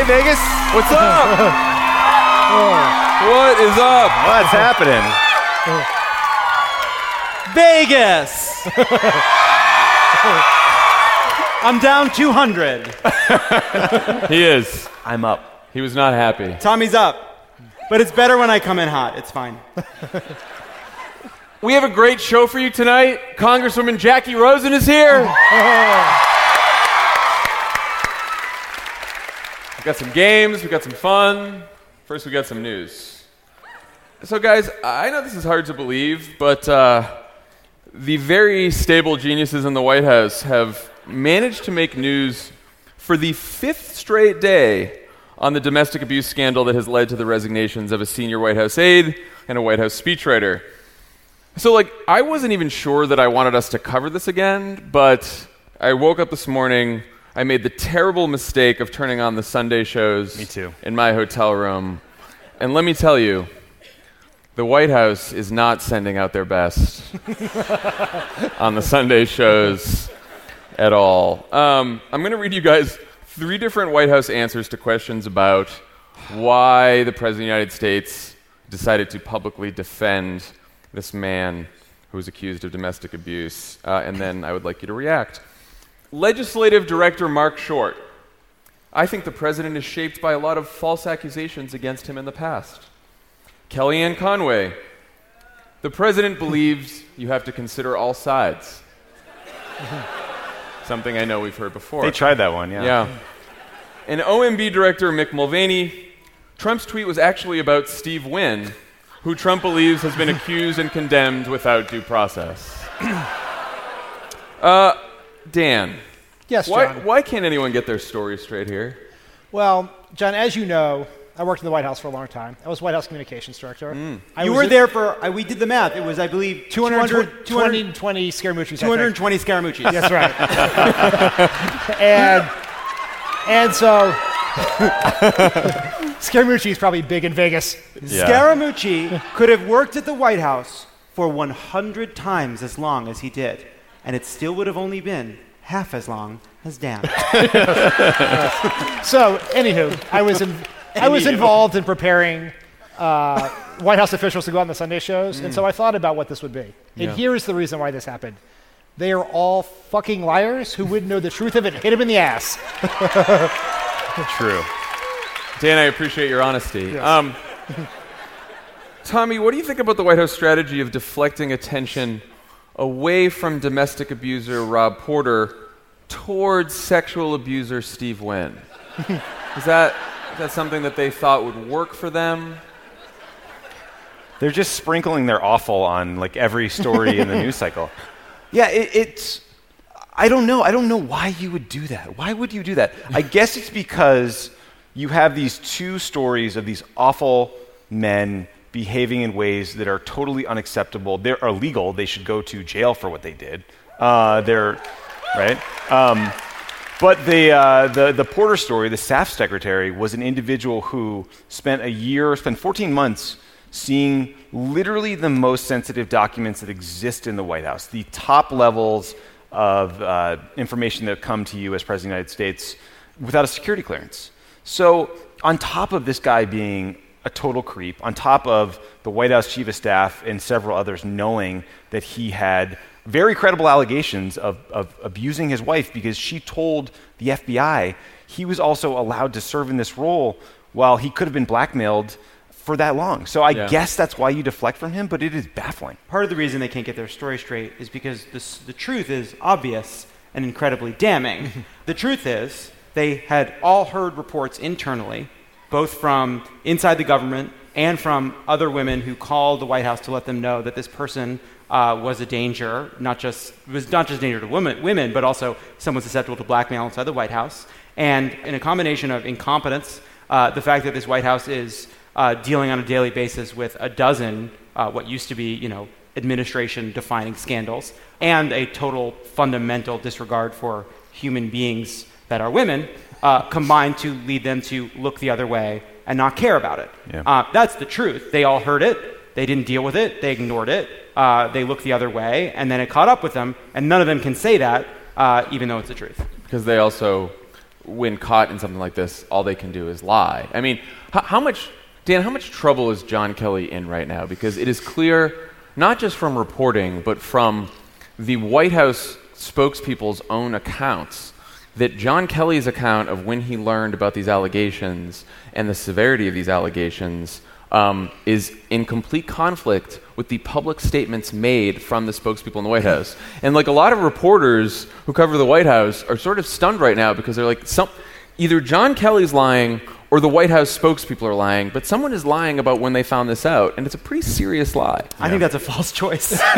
Vegas. What's up? What is up? What's happening? Vegas! I'm down 200. He is. I'm up. He was not happy. Tommy's up. But it's better when I come in hot. It's fine. We have a great show for you tonight. Congresswoman Jackie Rosen is here. We've got some games. We've got some fun. First, we got some news. So, guys, I know this is hard to believe, but the very stable geniuses in the White House have managed to make news for the 5th straight day on the domestic abuse scandal that has led to the resignations of a senior White House aide and a White House speechwriter. So, I wasn't even sure that I wanted us to cover this again, but I woke up this morning, I made the terrible mistake of turning on the Sunday shows Me too. in my hotel room. And let me tell you, the White House is not sending out their best on the Sunday shows at all. I'm going to read you guys 3 different White House answers to questions about why the President of the United States decided to publicly defend this man who was accused of domestic abuse, and then I would like you to react. Legislative Director Mark Short. I think the president is shaped by a lot of false accusations against him in the past. Kellyanne Conway. The president believes you have to consider all sides. Something I know we've heard before. They tried that one, Yeah. And OMB Director Mick Mulvaney. Trump's tweet was actually about Steve Wynn, who Trump believes has been accused and condemned without due process. Dan. Yes, John. Why can't anyone get their story straight here? Well, John, as you know, I worked in the White House for a long time. I was White House Communications Director. You were there for, we did the math. It was, I believe, 220 Scaramucci's. 220 Scaramucci's. That's right. and so Scaramucci is probably big in Vegas. Yeah. Scaramucci could have worked at the White House for 100 times as long as he did, and it still would have only been half as long as Dan. So, anywho, I was involved in preparing White House officials to go on the Sunday shows, and so I thought about what this would be. And here's the reason why this happened. They are all fucking liars who wouldn't know the truth of it, hit him in the ass. True. Dan, I appreciate your honesty. Yes. Tommy, what do you think about the White House strategy of deflecting attention away from domestic abuser Rob Porter towards sexual abuser Steve Wynn? Is that something that they thought would work for them? They're just sprinkling their awful on every story in the news cycle. Yeah, it's. I don't know. I don't know why you would do that. Why would you do that? I guess it's because you have these 2 stories of these awful men behaving in ways that are totally unacceptable. They're illegal. They should go to jail for what they did. They're right. But the Porter story, the staff secretary, was an individual who spent 14 months seeing literally the most sensitive documents that exist in the White House, the top levels of information that come to you as President of the United States without a security clearance. So on top of this guy being a total creep, on top of the White House chief of staff and several others knowing that he had very credible allegations of abusing his wife because she told the FBI, he was also allowed to serve in this role while he could have been blackmailed for that long. So I guess that's why you deflect from him, but it is baffling. Part of the reason they can't get their story straight is because the truth is obvious and incredibly damning. The truth is they had all heard reports internally, both from inside the government and from other women who called the White House to let them know that this person was a danger, not just danger to women, but also someone susceptible to blackmail inside the White House. And in a combination of incompetence, the fact that this White House is dealing on a daily basis with a dozen what used to be, administration-defining scandals, and a total fundamental disregard for human beings that are women, combined to lead them to look the other way and not care about it. Yeah. That's the truth. They all heard it. They didn't deal with it. They ignored it. They looked the other way, and then it caught up with them, and none of them can say that, even though it's the truth. Because they also when caught in something like this, all they can do is lie. I mean, how much trouble is John Kelly in right now? Because it is clear, not just from reporting, but from the White House spokespeople's own accounts, that John Kelly's account of when he learned about these allegations and the severity of these allegations is in complete conflict with the public statements made from the spokespeople in the White House. And like a lot of reporters who cover the White House are sort of stunned right now because they're like, either John Kelly's lying or the White House spokespeople are lying, but someone is lying about when they found this out, and it's a pretty serious lie. I think that's a false choice. It's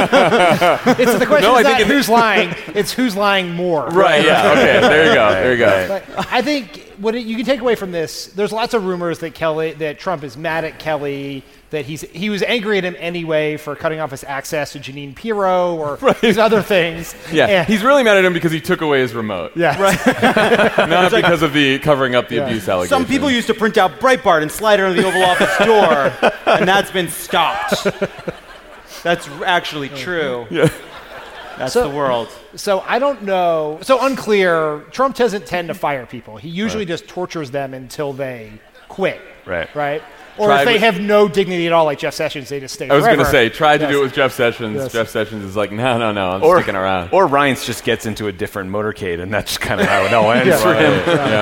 the question is not who's lying; it's who's lying more. Right? Yeah. Okay. There you go. But I think you can take away from this. There's lots of rumors that Trump is mad at Kelly, that he was angry at him anyway for cutting off his access to Jeanine Pirro or these other things. Yeah, and he's really mad at him because he took away his remote. Yeah, right. Not because of the covering up the abuse allegations. Some people used to print out Breitbart and slide it under the Oval Office door, and that's been stopped. That's actually true. Yeah. That's the world. So I don't know. So unclear. Trump doesn't tend to fire people. He usually just tortures them until they quit. Right? Or if they have no dignity at all, like Jeff Sessions, they just stay I was going to say, tried to do it with Jeff Sessions. Yes. Jeff Sessions is like, no, I'm sticking around. Or Reince just gets into a different motorcade, and that's kind of how it all ends for him.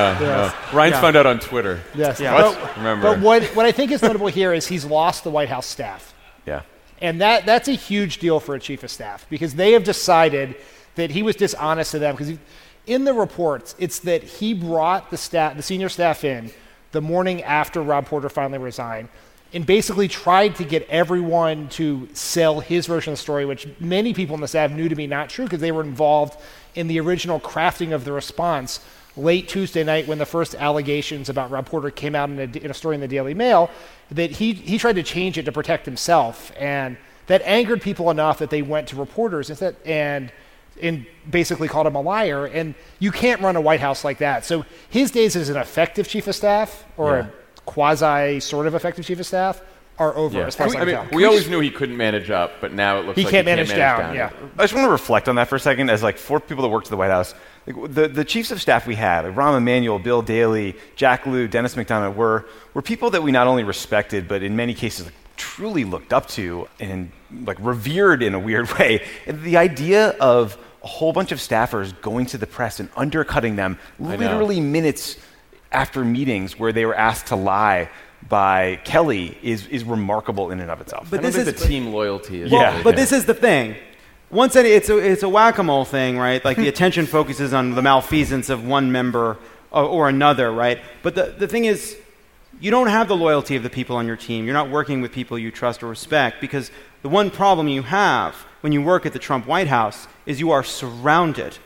Reince found out on Twitter. Yes. Yeah. Remember. But what I think is notable here is he's lost the White House staff. Yeah. And that's a huge deal for a chief of staff because they have decided that he was dishonest to them. Because in the reports, it's that he brought the senior staff in the morning after Rob Porter finally resigned and basically tried to get everyone to sell his version of the story, which many people in the staff knew to be not true because they were involved in the original crafting of the response late Tuesday night when the first allegations about Rob Porter came out in a story in the Daily Mail, that he tried to change it to protect himself. And that angered people enough that they went to reporters and basically called him a liar. And you can't run a White House like that. So his days as an effective chief of staff or a quasi sort of effective chief of staff are over as far as I can tell. We always knew he couldn't manage up, but now it looks like he can't manage down. Yeah. I just want to reflect on that for a second as like four people that worked at the White House. Like, the chiefs of staff we had, like Rahm Emanuel, Bill Daley, Jack Lew, Dennis McDonough, were people that we not only respected, but in many cases truly looked up to and like revered in a weird way. And the idea of a whole bunch of staffers going to the press and undercutting them literally minutes after meetings where they were asked to lie by Kelly is remarkable in and of itself. But this is the team loyalty. This is the thing. Once it's a whack-a-mole thing, right? Like the attention focuses on the malfeasance of one member or another, right? But the thing is, you don't have the loyalty of the people on your team. You're not working with people you trust or respect because the one problem you have when you work at the Trump White House is you are surrounded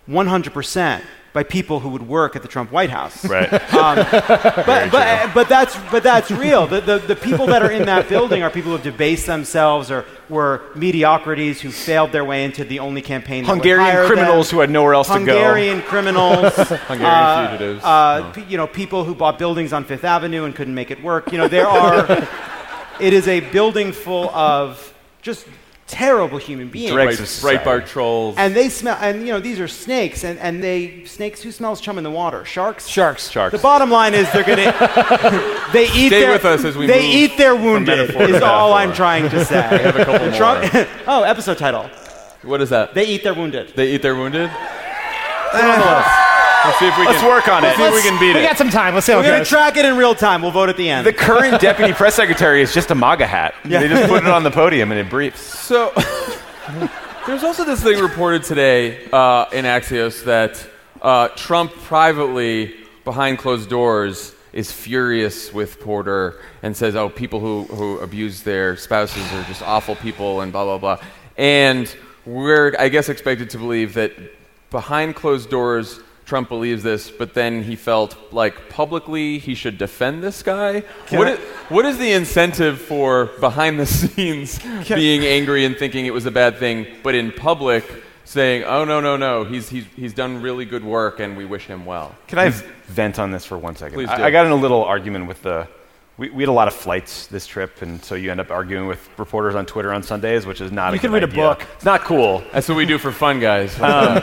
100% by people who would work at the Trump White House. Right. But that's real. The people that are in that building are people who have debased themselves or were mediocrities who failed their way into the only campaign that Hungarian criminals who had nowhere else to go. Hungarian criminals. Hungarian fugitives. People who bought buildings on Fifth Avenue and couldn't make it work. It is a building full of just terrible human beings. Breitbart trolls. And they smell, and these are snakes, and snakes, who smells chum in the water? Sharks? Sharks. The bottom line is they eat Stay with us as we they move eat their wounded, is all I'm trying to say. I have a couple more. Episode title. What is that? They eat their wounded. They eat their wounded? Let's see if we can work on it. See if we can beat it. We got some time. Let's see how it goes. We're going to track it in real time. We'll vote at the end. The current deputy press secretary is just a MAGA hat. Yeah. They just put it on the podium and it briefs. So there's also this thing reported today in Axios that Trump privately, behind closed doors, is furious with Porter and says, people who abuse their spouses are just awful people and blah, blah, blah. And we're, I guess, expected to believe that behind closed doors, Trump believes this, but then he felt like publicly he should defend this guy. What is the incentive for behind the scenes being angry and thinking it was a bad thing, but in public saying, oh, no, he's done really good work and we wish him well? Can I vent on this for 1 second? Please do. I got in a little argument with we had a lot of flights this trip, and so you end up arguing with reporters on Twitter on Sundays, which is not a good idea. You can read a book. It's not cool. That's what we do for fun, guys.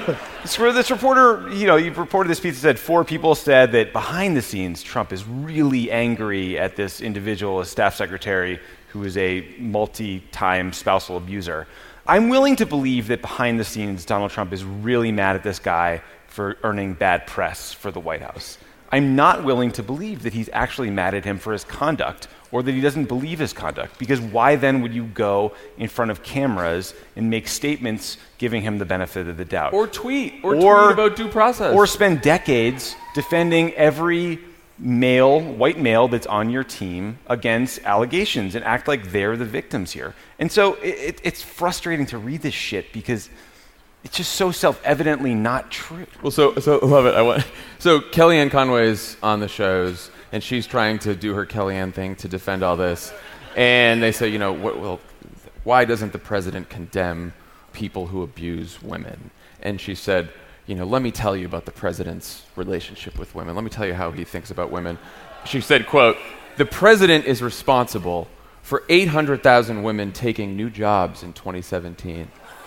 This reporter, you reported this piece that said 4 people said that behind the scenes, Trump is really angry at this individual, a staff secretary, who is a multi-time spousal abuser. I'm willing to believe that behind the scenes, Donald Trump is really mad at this guy for earning bad press for the White House. I'm not willing to believe that he's actually mad at him for his conduct or that he doesn't believe his conduct, because why then would you go in front of cameras and make statements giving him the benefit of the doubt? Or tweet about due process. Or spend decades defending every white male that's on your team against allegations and act like they're the victims here. And so it's frustrating to read this shit because it's just so self-evidently not true. Well, so love it. So Kellyanne Conway's on the shows, and she's trying to do her Kellyanne thing to defend all this. And they say, why doesn't the president condemn people who abuse women? And she said, let me tell you about the president's relationship with women. Let me tell you how he thinks about women. She said, quote, "The president is responsible for 800,000 women taking new jobs in 2017.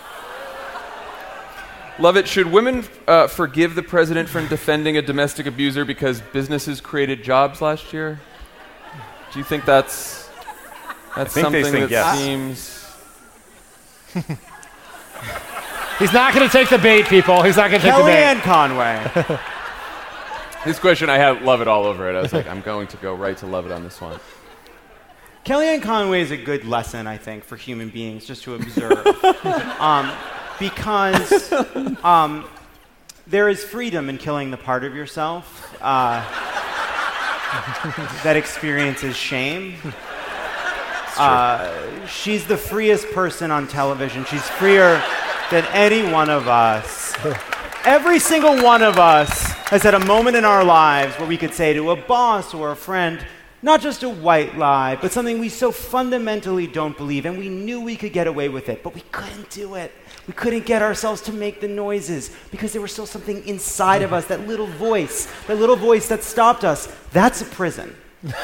Love it. Should women forgive the president for defending a domestic abuser because businesses created jobs last year? Do you think that's something that yes. seems... He's not going to take the bait, people. He's not going to take the bait. Kellyanne Conway. This question, I had Love It all over it. I was like, I'm going to go right to Love It on this one. Kellyanne Conway is a good lesson, I think, for human beings just to observe. Because there is freedom in killing the part of yourself that experiences shame. She's the freest person on television. She's freer than any one of us. Every single one of us has had a moment in our lives where we could say to a boss or a friend, not just a white lie, but something we so fundamentally don't believe, and we knew we could get away with it, but we couldn't do it. We couldn't get ourselves to make the noises because there was still something inside of us, that little voice that stopped us. That's a prison.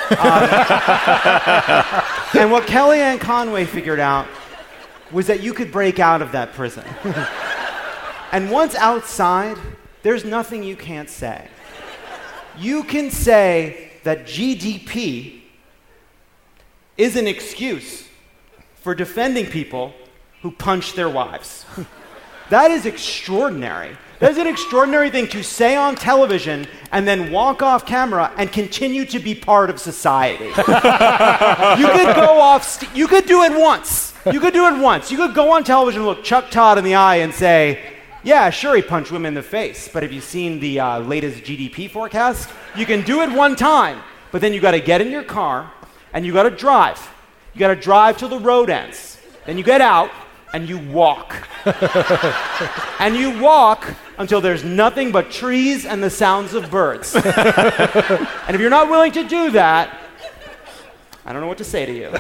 And what Kellyanne Conway figured out was that you could break out of that prison. And once outside, there's nothing you can't say. You can say that GDP is an excuse for defending people who punch their wives. That is extraordinary. That is an extraordinary thing to say on television and then walk off camera and continue to be part of society. You could go off, you could do it once. You could do it once. You could go on television and look Chuck Todd in the eye and say, yeah, sure, he punched women in the face, but have you seen the latest GDP forecast? You can do it one time, but then you got to get in your car and you got to drive. You got to drive till the road ends. Then you get out and you walk. And you walk until there's nothing but trees and the sounds of birds. And if you're not willing to do that, I don't know what to say to you.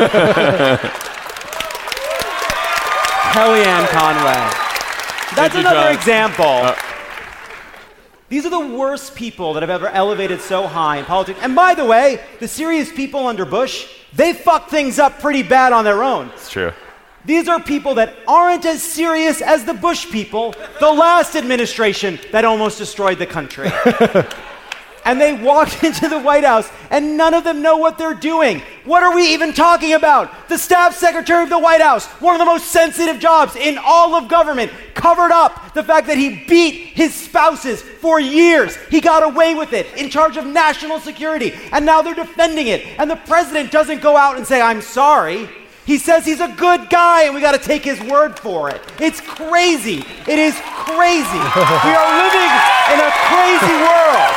Kellyanne Conway. That's another example. These are the worst people that have ever elevated so high in politics. And by the way, the serious people under Bush, they fucked things up pretty bad on their own. It's true. These are people that aren't as serious as the Bush people, the last administration that almost destroyed the country. And they walked into the White House, and none of them know what they're doing. What are we even talking about? The staff secretary of the White House, one of the most sensitive jobs in all of government, covered up the fact that he beat his spouses for years. He got away with it, in charge of national security, and now they're defending it. And the president doesn't go out and say, I'm sorry. He says he's a good guy, and we got to take his word for it. It's crazy. It is crazy. We are living in a crazy world.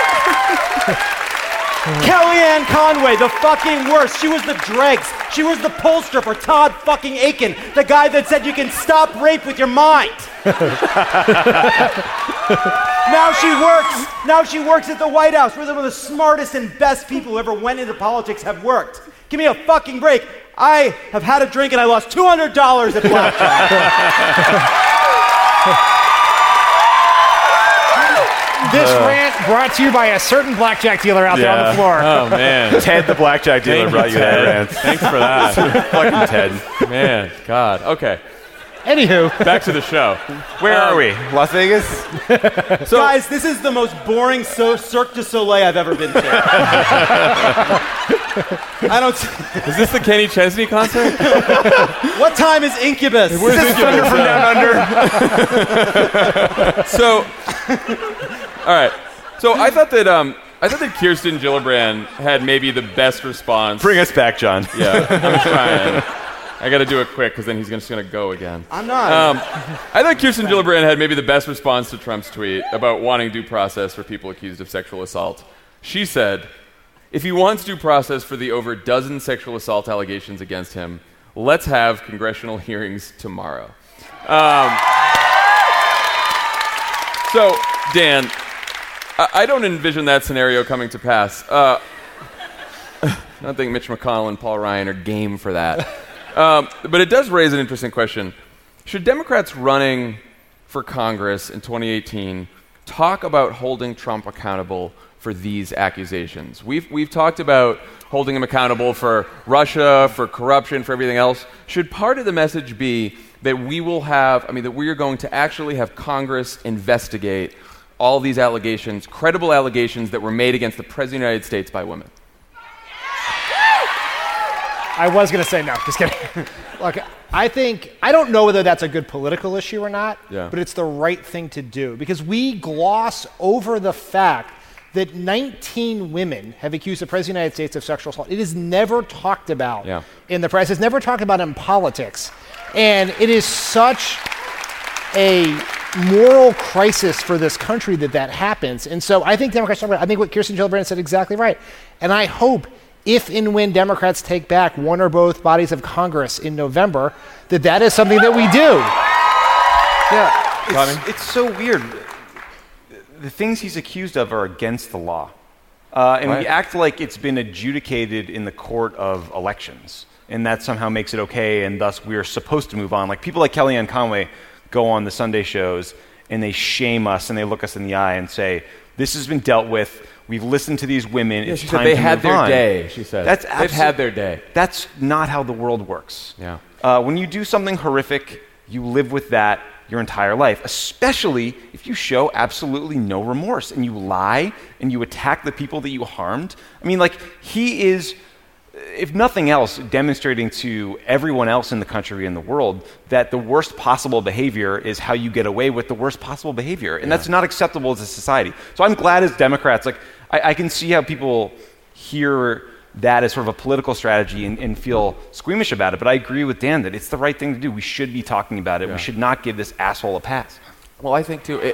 Kellyanne Conway, the fucking worst. She was the dregs. She was the pollster for Todd fucking Aiken, the guy that said you can stop rape with your mind. Now she works at the White House, where some of the smartest and best people who ever went into politics have worked. Give me a fucking break. I have had a drink and I lost $200 at blackjack. This rant brought to you by a certain blackjack dealer out there on the floor. Oh, man. Ted, the blackjack dealer, brought you that rant. Thanks for that. Fucking Ted. Man, God. Okay. Anywho, Back to the show. Where are we? Las Vegas? So, guys, this is the most boring Cirque du Soleil I've ever been to. I don't. Is this the Kenny Chesney concert? What time is Incubus? Is this Thunder from Down Under? So, all right. So I thought that Kirsten Gillibrand had maybe the best response. Bring us back, John. Yeah, I'm trying. I got to do it quick because then he's just going to go again. I'm not. I thought Kirsten Gillibrand had maybe the best response to Trump's tweet about wanting due process for people accused of sexual assault. She said, if he wants due process for the over dozen sexual assault allegations against him, let's have congressional hearings tomorrow. So, Dan, I don't envision that scenario coming to pass. I don't think Mitch McConnell and Paul Ryan are game for that. But it does raise an interesting question. Should Democrats running for Congress in 2018 talk about holding Trump accountable for these accusations? We've talked about holding him accountable for Russia, for corruption, for everything else. Should part of the message be that that we are going to actually have Congress investigate all these allegations, credible allegations that were made against the President of the United States by women? I was going to say no. Just kidding. Look, I don't know whether that's a good political issue or not, but it's the right thing to do because we gloss over the fact that 19 women have accused the President of the United States of sexual assault. It is never talked about in the press. It's never talked about in politics. And it is such a moral crisis for this country that happens. And so I think Democrats, I think what Kirsten Gillibrand said exactly right. And I hope if and when Democrats take back one or both bodies of Congress in November, that is something that we do. Yeah, it's so weird. The things he's accused of are against the law. And we act like it's been adjudicated in the court of elections. And that somehow makes it okay, and thus we're supposed to move on. Like people like Kellyanne Conway go on the Sunday shows, and they shame us, and they look us in the eye and say, this has been dealt with. We've listened to these women. Yeah, it's she time said they to had move their on. day, she said. They've had their day. That's not how the world works. Yeah. When you do something horrific, you live with that your entire life, especially if you show absolutely no remorse and you lie and you attack the people that you harmed. I mean, like, he is, if nothing else, demonstrating to everyone else in the country and the world that the worst possible behavior is how you get away with the worst possible behavior. And that's not acceptable as a society. So I'm glad as Democrats, like, I can see how people hear that as sort of a political strategy and feel squeamish about it. But I agree with Dan that it's the right thing to do. We should be talking about it. We should not give this asshole a pass. Well, I think, too,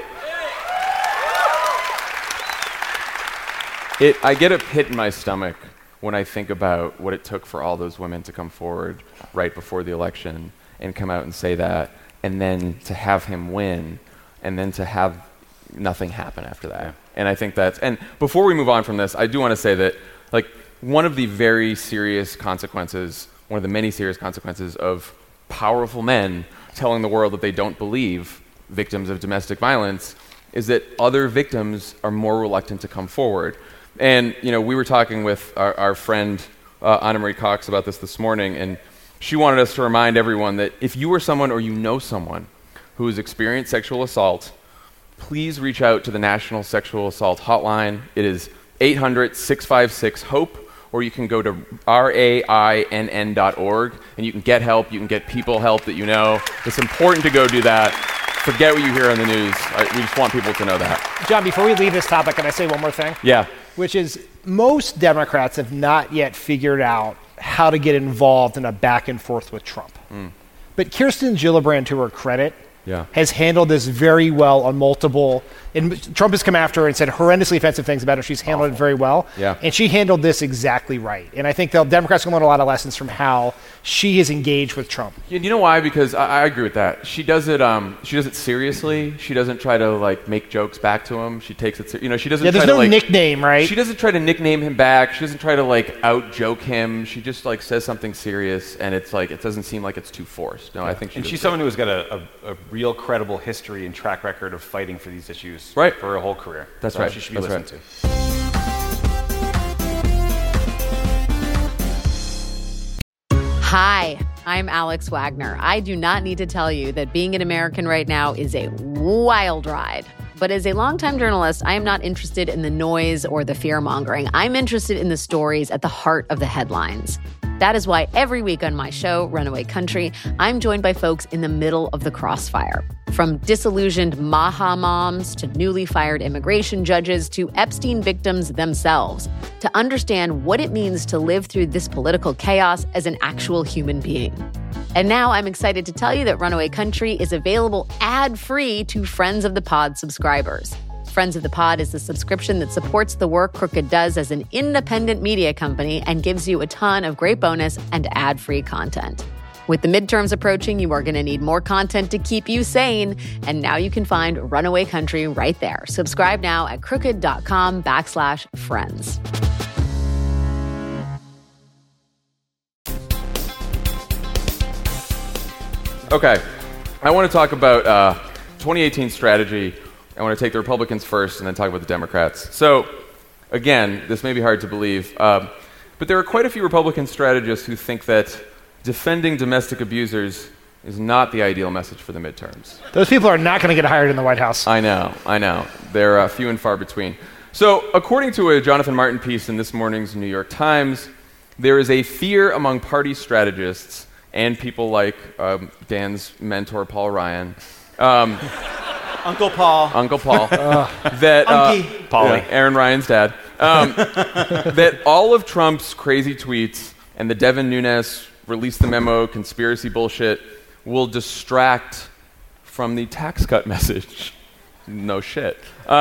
I get a pit in my stomach when I think about what it took for all those women to come forward right before the election and come out and say that, and then to have him win, and then to have nothing happen after that. Yeah. And I think and before we move on from this, I do want to say that, like, one of the very serious consequences, one of the many serious consequences of powerful men telling the world that they don't believe victims of domestic violence is that other victims are more reluctant to come forward. And, you know, we were talking with our friend Anna Marie Cox about this morning, and she wanted us to remind everyone that if you are someone or you know someone who has experienced sexual assault, please reach out to the National Sexual Assault Hotline. It is 800-656-HOPE, or you can go to rainn.org, and you can get help. You can get people help that you know. It's important to go do that. Forget what you hear on the news. We just want people to know that. John, before we leave this topic, can I say one more thing? Yeah. Which is most Democrats have not yet figured out how to get involved in a back and forth with Trump. But Kirsten Gillibrand, to her credit, has handled this very well on multiple. And Trump has come after her and said horrendously offensive things about her. She's handled it very well. Yeah. And she handled this exactly right. And I think the Democrats can learn a lot of lessons from how she has engaged with Trump. You know why? Because I agree with that. She does it. She does it seriously. She doesn't try to like make jokes back to him. She takes it. She doesn't. Yeah, there's try no to, like, nickname, right? She doesn't try to nickname him back. She doesn't try to like out joke him. She just like says something serious, and it's like it doesn't seem like it's too forced. No, I think she's someone who has got a real credible history and track record of fighting for these issues for her whole career. That's right. She should be listened to. Hi, I'm Alex Wagner. I do not need to tell you that being an American right now is a wild ride. But as a longtime journalist, I am not interested in the noise or the fear-mongering. I'm interested in the stories at the heart of the headlines. That is why every week on my show, Runaway Country, I'm joined by folks in the middle of the crossfire. From disillusioned Maha moms to newly fired immigration judges to Epstein victims themselves, to understand what it means to live through this political chaos as an actual human being. And now I'm excited to tell you that Runaway Country is available ad-free to Friends of the Pod subscribers. Friends of the Pod is the subscription that supports the work Crooked does as an independent media company and gives you a ton of great bonus and ad-free content. With the midterms approaching, you are going to need more content to keep you sane. And now you can find Runaway Country right there. Subscribe now at crooked.com/friends. Okay, I want to talk about 2018 strategy. I want to take the Republicans first and then talk about the Democrats. So, again, this may be hard to believe, but there are quite a few Republican strategists who think that defending domestic abusers is not the ideal message for the midterms. Those people are not going to get hired in the White House. I know. They're few and far between. So, according to a Jonathan Martin piece in this morning's New York Times, there is a fear among party strategists and people like Dan's mentor, Paul Ryan, Uncle Paul. That Paulie. Aaron Ryan's dad. That all of Trump's crazy tweets and the Devin Nunes release the memo conspiracy bullshit will distract from the tax cut message. No shit.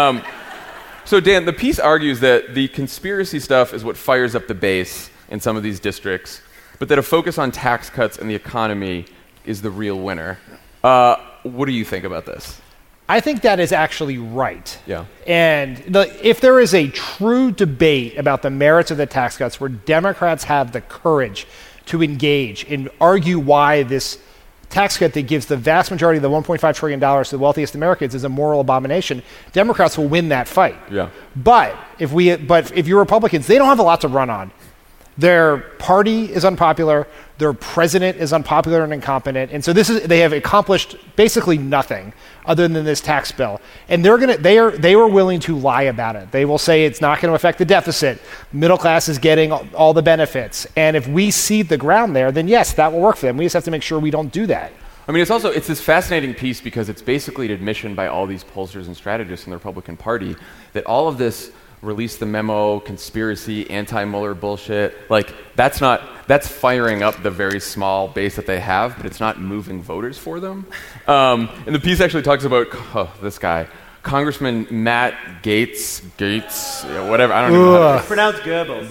So Dan, the piece argues that the conspiracy stuff is what fires up the base in some of these districts, but that a focus on tax cuts and the economy is the real winner. What do you think about this? I think that is actually right. Yeah. And if there is a true debate about the merits of the tax cuts where Democrats have the courage to engage and argue why this tax cut that gives the vast majority of the $1.5 trillion to the wealthiest Americans is a moral abomination, Democrats will win that fight. Yeah. But if you're Republicans, they don't have a lot to run on. Their party is unpopular. Their president is unpopular and incompetent. And so they have accomplished basically nothing other than this tax bill. And they are willing to lie about it. They will say it's not going to affect the deficit. Middle class is getting all the benefits. And if we seed the ground there, then yes, that will work for them. We just have to make sure we don't do that. I mean, it's this fascinating piece because it's basically an admission by all these pollsters and strategists in the Republican Party that all of this release the memo, conspiracy, anti-Mueller bullshit, that's firing up the very small base that they have, but it's not moving voters for them. And the piece actually talks about this guy, Congressman Matt Gaetz, whatever, I don't even know. It's pronounced Goebbels.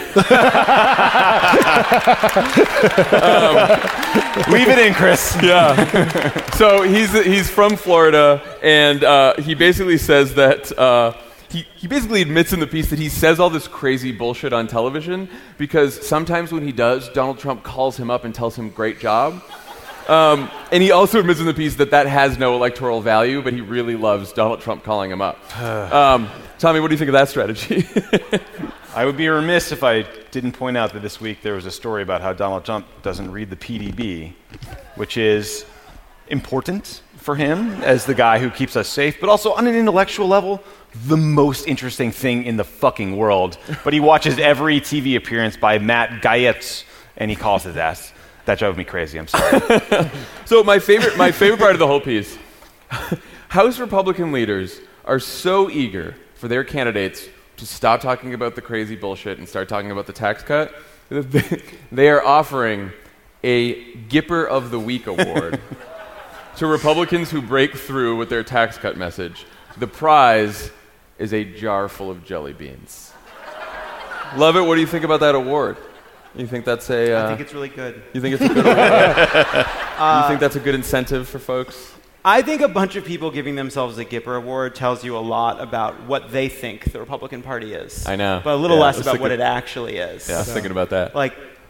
Leave it in, Chris. Yeah. So he's from Florida, and he basically says that he basically admits in the piece that he says all this crazy bullshit on television because sometimes when he does, Donald Trump calls him up and tells him great job. And he also admits in the piece that has no electoral value, but he really loves Donald Trump calling him up. Tommy, what do you think of that strategy? I would be remiss if I didn't point out that this week there was a story about how Donald Trump doesn't read the PDB, which is important for him as the guy who keeps us safe, but also on an intellectual level, the most interesting thing in the fucking world. But he watches every TV appearance by Matt Gaetz, and he calls his ass. That drove me crazy. I'm sorry. So my favorite part of the whole piece, House Republican leaders are so eager for their candidates to stop talking about the crazy bullshit and start talking about the tax cut, that they are offering a Gipper of the Week award to Republicans who break through with their tax cut message. The prize is a jar full of jelly beans. Love it. What do you think about that award? You think that's I think it's really good. You think it's a good award? You think that's a good incentive for folks? I think a bunch of people giving themselves a Gipper Award tells you a lot about what they think the Republican Party is. I know. But a little less about what it actually is. Yeah, I was thinking about that.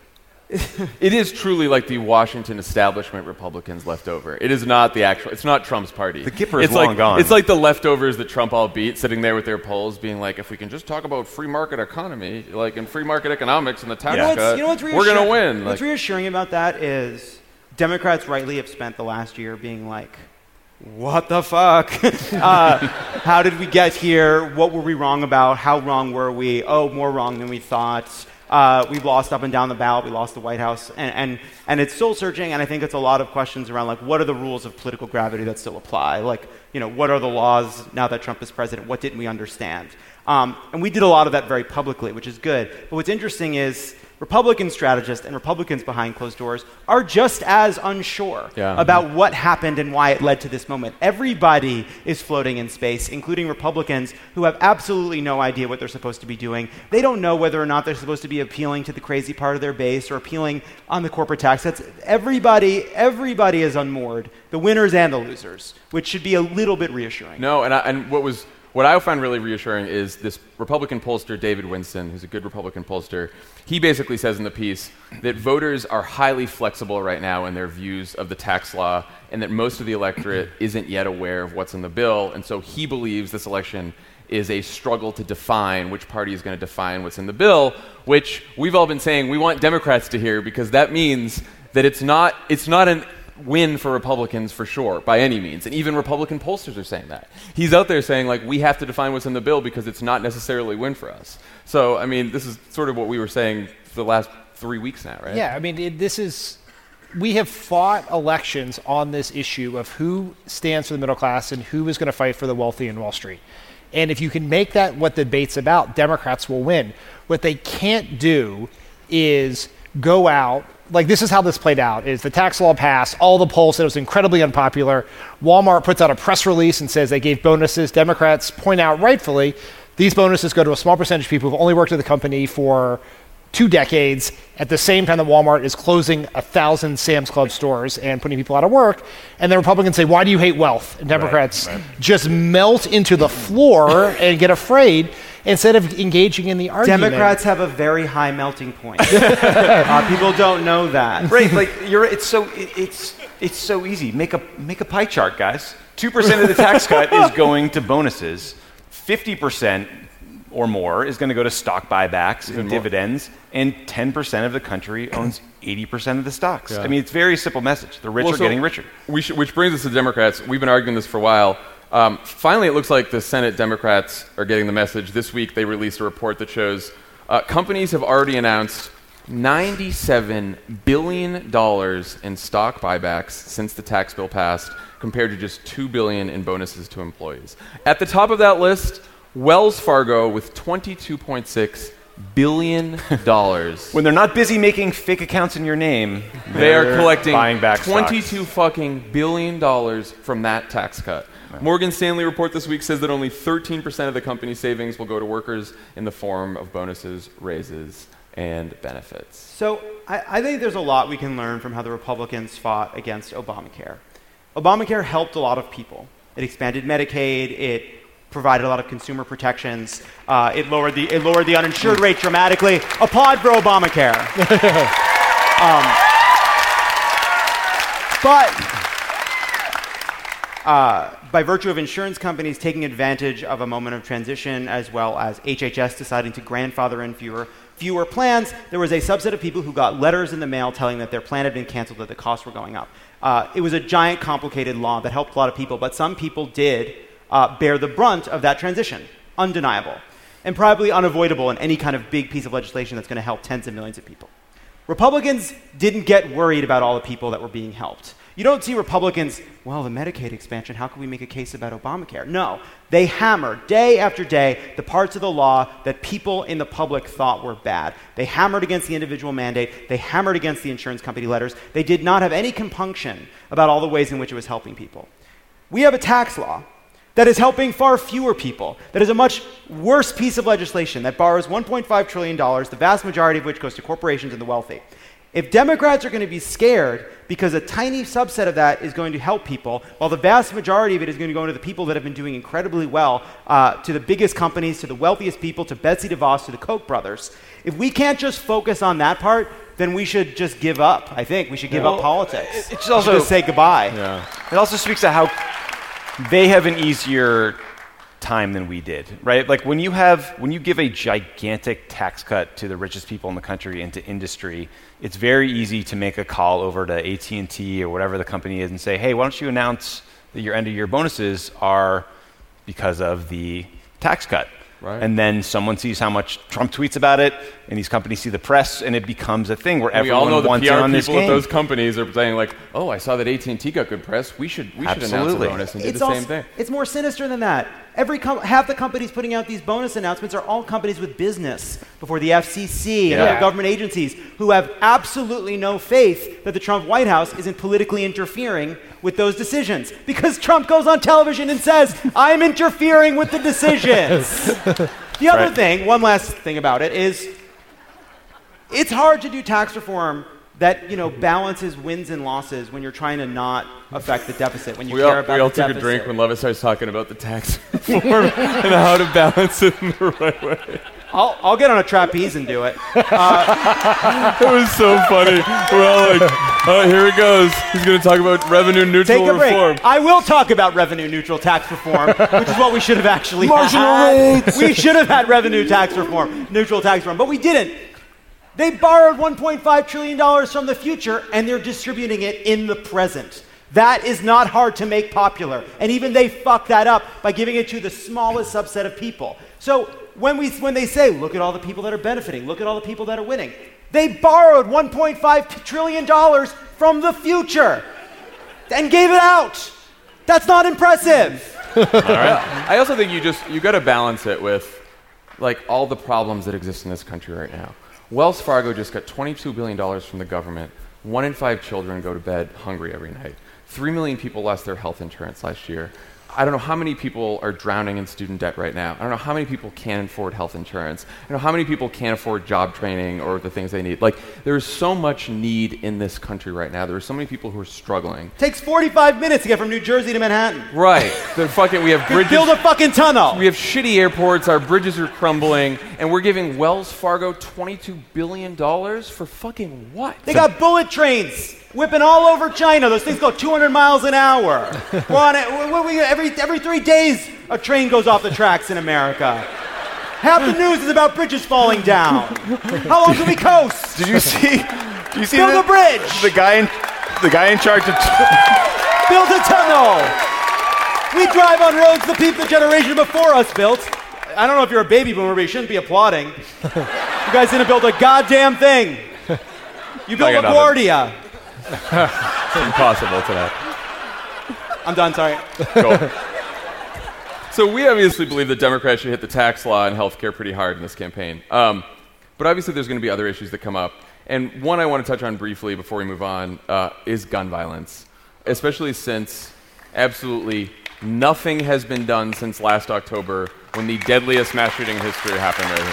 It is truly like the Washington establishment Republicans left over. It is not the actual. It's not Trump's party. The Gipper is it's long like, gone. It's like the leftovers that Trump all beat, sitting there with their polls, being like, "If we can just talk about free market economy, like in free market economics and the tax cut, we're going to win." What's reassuring about that is Democrats rightly have spent the last year being like, what the fuck? How did we get here? What were we wrong about? How wrong were we? Oh, more wrong than we thought. We've lost up and down the ballot. We lost the White House. And it's soul searching, and I think it's a lot of questions around, like, what are the rules of political gravity that still apply? Like, what are the laws now that Trump is president? What didn't we understand? And we did a lot of that very publicly, which is good. But what's interesting is Republican strategists and Republicans behind closed doors are just as unsure about what happened and why it led to this moment. Everybody is floating in space, including Republicans who have absolutely no idea what they're supposed to be doing. They don't know whether or not they're supposed to be appealing to the crazy part of their base or appealing on the corporate tax cuts. Everybody is unmoored, the winners and the losers, which should be a little bit reassuring. No, and what I find really reassuring is this Republican pollster, David Winston, who's a good Republican pollster. He basically says in the piece that voters are highly flexible right now in their views of the tax law, and that most of the electorate isn't yet aware of what's in the bill. And so he believes this election is a struggle to define which party is going to define what's in the bill, which we've all been saying we want Democrats to hear, because that means that it's not an win for Republicans for sure, by any means. And even Republican pollsters are saying that. He's out there saying, like, we have to define what's in the bill because it's not necessarily a win for us. So, I mean, this is sort of what we were saying for the last 3 weeks now, right? Yeah, I mean, we have fought elections on this issue of who stands for the middle class and who is going to fight for the wealthy in Wall Street. And if you can make that what the debate's about, Democrats will win. What they can't do is go out. Like, this is how this played out, is the tax law passed, all the polls said it was incredibly unpopular. Walmart puts out a press release and says they gave bonuses. Democrats point out rightfully, these bonuses go to a small percentage of people who've only worked at the company for 2 decades, at the same time that Walmart is closing 1,000 Sam's Club stores and putting people out of work. And the Republicans say, why do you hate wealth? And Democrats just melt into the floor and get afraid instead of engaging in the argument. Democrats have a very high melting point. People don't know that. Right, like it's so easy. Make a pie chart, guys. 2% of the tax cut is going to bonuses. 50% or more is going to go to stock buybacks and dividends, and 10% of the country owns 80% of the stocks. Yeah. I mean, it's a very simple message. The rich are getting richer. Which brings us to Democrats. We've been arguing this for a while. Finally, it looks like the Senate Democrats are getting the message. This week, they released a report that shows companies have already announced $97 billion in stock buybacks since the tax bill passed, compared to just $2 billion in bonuses to employees. At the top of that list, Wells Fargo with $22.6 billion. When they're not busy making fake accounts in your name, they are collecting buying back $22 fucking billion from that tax cut. Right. Morgan Stanley report this week says that only 13% of the company's savings will go to workers in the form of bonuses, raises, and benefits. So I think there's a lot we can learn from how the Republicans fought against Obamacare. Obamacare helped a lot of people. It expanded Medicaid. It provided a lot of consumer protections. It lowered the uninsured rate dramatically. Applaud for Obamacare. But by virtue of insurance companies taking advantage of a moment of transition, as well as HHS deciding to grandfather in fewer plans, there was a subset of people who got letters in the mail telling that their plan had been canceled, that the costs were going up. It was a giant, complicated law that helped a lot of people, but some people did bear the brunt of that transition. Undeniable. And probably unavoidable in any kind of big piece of legislation that's going to help tens of millions of people. Republicans didn't get worried about all the people that were being helped. You don't see Republicans, well, the Medicaid expansion, how can we make a case about Obamacare? No, they hammered day after day the parts of the law that people in the public thought were bad. They hammered against the individual mandate. They hammered against the insurance company letters. They did not have any compunction about all the ways in which it was helping people. We have a tax law that is helping far fewer people, that is a much worse piece of legislation that borrows $1.5 trillion, the vast majority of which goes to corporations and the wealthy. If Democrats are going to be scared because a tiny subset of that is going to help people, while the vast majority of it is going to go to the people that have been doing incredibly well, to the biggest companies, to the wealthiest people, to Betsy DeVos, to the Koch brothers, if we can't just focus on that part, then we should just give up. I think we should give up politics. It's also just say goodbye. Yeah. It also speaks to how they have an easier time than we did, right? Like when you give a gigantic tax cut to the richest people in the country and to industry, it's very easy to make a call over to AT&T or whatever the company is and say, hey, why don't you announce that your end of year bonuses are because of the tax cut? Right. And then someone sees how much Trump tweets about it, and these companies see the press, and it becomes a thing where everyone wants in on this game. We all know the PR people at those companies are saying like, "Oh, I saw that AT&T got good press. We should announce a bonus and do the same thing." It's more sinister than that. Half the companies putting out these bonus announcements are all companies with business before the FCC and other government agencies who have absolutely no faith that the Trump White House isn't politically interfering with those decisions, because Trump goes on television and says, "I'm interfering with the decisions." The other thing, one last thing about it, is it's hard to do tax reform that balances wins and losses when you're trying to not affect the deficit. When you care about the deficit. We all took a drink when Levitt starts talking about the tax reform and how to balance it in the right way. I'll get on a trapeze and do it. It was so funny. We're all like, "Oh, here he goes. He's going to talk about revenue neutral Take a reform." break. I will talk about revenue neutral tax reform, which is what we should have actually Marginal had. rates. We should have had revenue tax reform, neutral tax reform, but we didn't. They borrowed $1.5 trillion from the future, and they're distributing it in the present. That is not hard to make popular. And even they fuck that up by giving it to the smallest subset of people. So when they say, look at all the people that are benefiting, look at all the people that are winning, they borrowed $1.5 trillion from the future and gave it out. That's not impressive. All right. I also think you got to balance it with like all the problems that exist in this country right now. Wells Fargo just got $22 billion from the government. 1 in 5 children go to bed hungry every night. 3 million people lost their health insurance last year. I don't know how many people are drowning in student debt right now. I don't know how many people can't afford health insurance. I don't know how many people can't afford job training or the things they need. Like, there is so much need in this country right now. There are so many people who are struggling. Takes 45 minutes to get from New Jersey to Manhattan. Right. We have bridges. Build a fucking tunnel. We have shitty airports. Our bridges are crumbling. And we're giving Wells Fargo $22 billion for fucking what? They got bullet trains whipping all over China. Those things go 200 miles an hour. We're on it. Every 3 days, a train goes off the tracks in America. Half the news is about bridges falling down. How long can we coast? Did you see Build a bridge. The guy in charge of Build a tunnel. We drive on roads the generation before us built. I don't know if you're a baby boomer, but you shouldn't be applauding. You guys didn't build a goddamn thing. You built LaGuardia. It's impossible today. I'm done, sorry. Cool. So we obviously believe that Democrats should hit the tax law and healthcare pretty hard in this campaign. But obviously there's going to be other issues that come up. And one I want to touch on briefly before we move on is gun violence, especially since absolutely nothing has been done since last October when the deadliest mass shooting in history happened right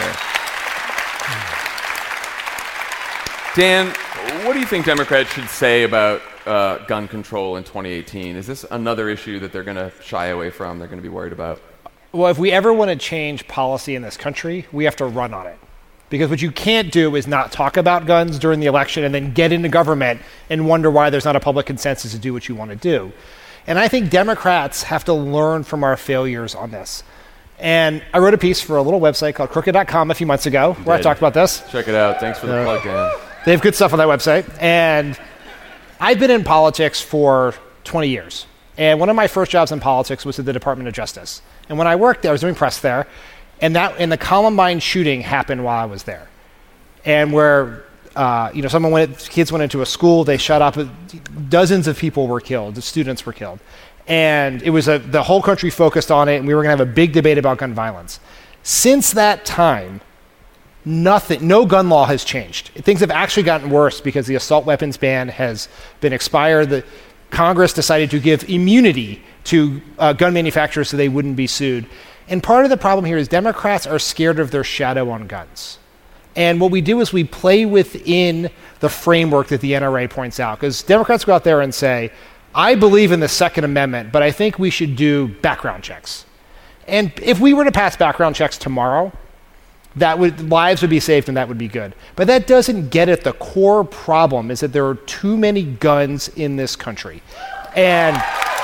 here. Dan, what do you think Democrats should say about gun control in 2018? Is this another issue that they're going to shy away from, they're going to be worried about? Well, if we ever want to change policy in this country, we have to run on it. Because what you can't do is not talk about guns during the election and then get into government and wonder why there's not a public consensus to do what you want to do. And I think Democrats have to learn from our failures on this. And I wrote a piece for a little website called Crooked.com a few months ago where I talked about this. Check it out. Thanks for the plug, Dan. They have good stuff on that website. And I've been in politics for 20 years. And one of my first jobs in politics was at the Department of Justice. And when I worked there, I was doing press there. And the Columbine shooting happened while I was there. And where, kids went into a school, they shot up, dozens of people were killed, the students were killed. And it was the whole country focused on it, and we were going to have a big debate about gun violence. Since that time, no gun law has changed. Things have actually gotten worse because the assault weapons ban has been expired. The Congress decided to give immunity to gun manufacturers so they wouldn't be sued. And part of the problem here is Democrats are scared of their shadow on guns. And what we do is we play within the framework that the NRA points out. Because Democrats go out there and say, I believe in the Second Amendment, but I think we should do background checks. And if we were to pass background checks tomorrow, lives would be saved and that would be good. But that doesn't get at the core problem, is that there are too many guns in this country. And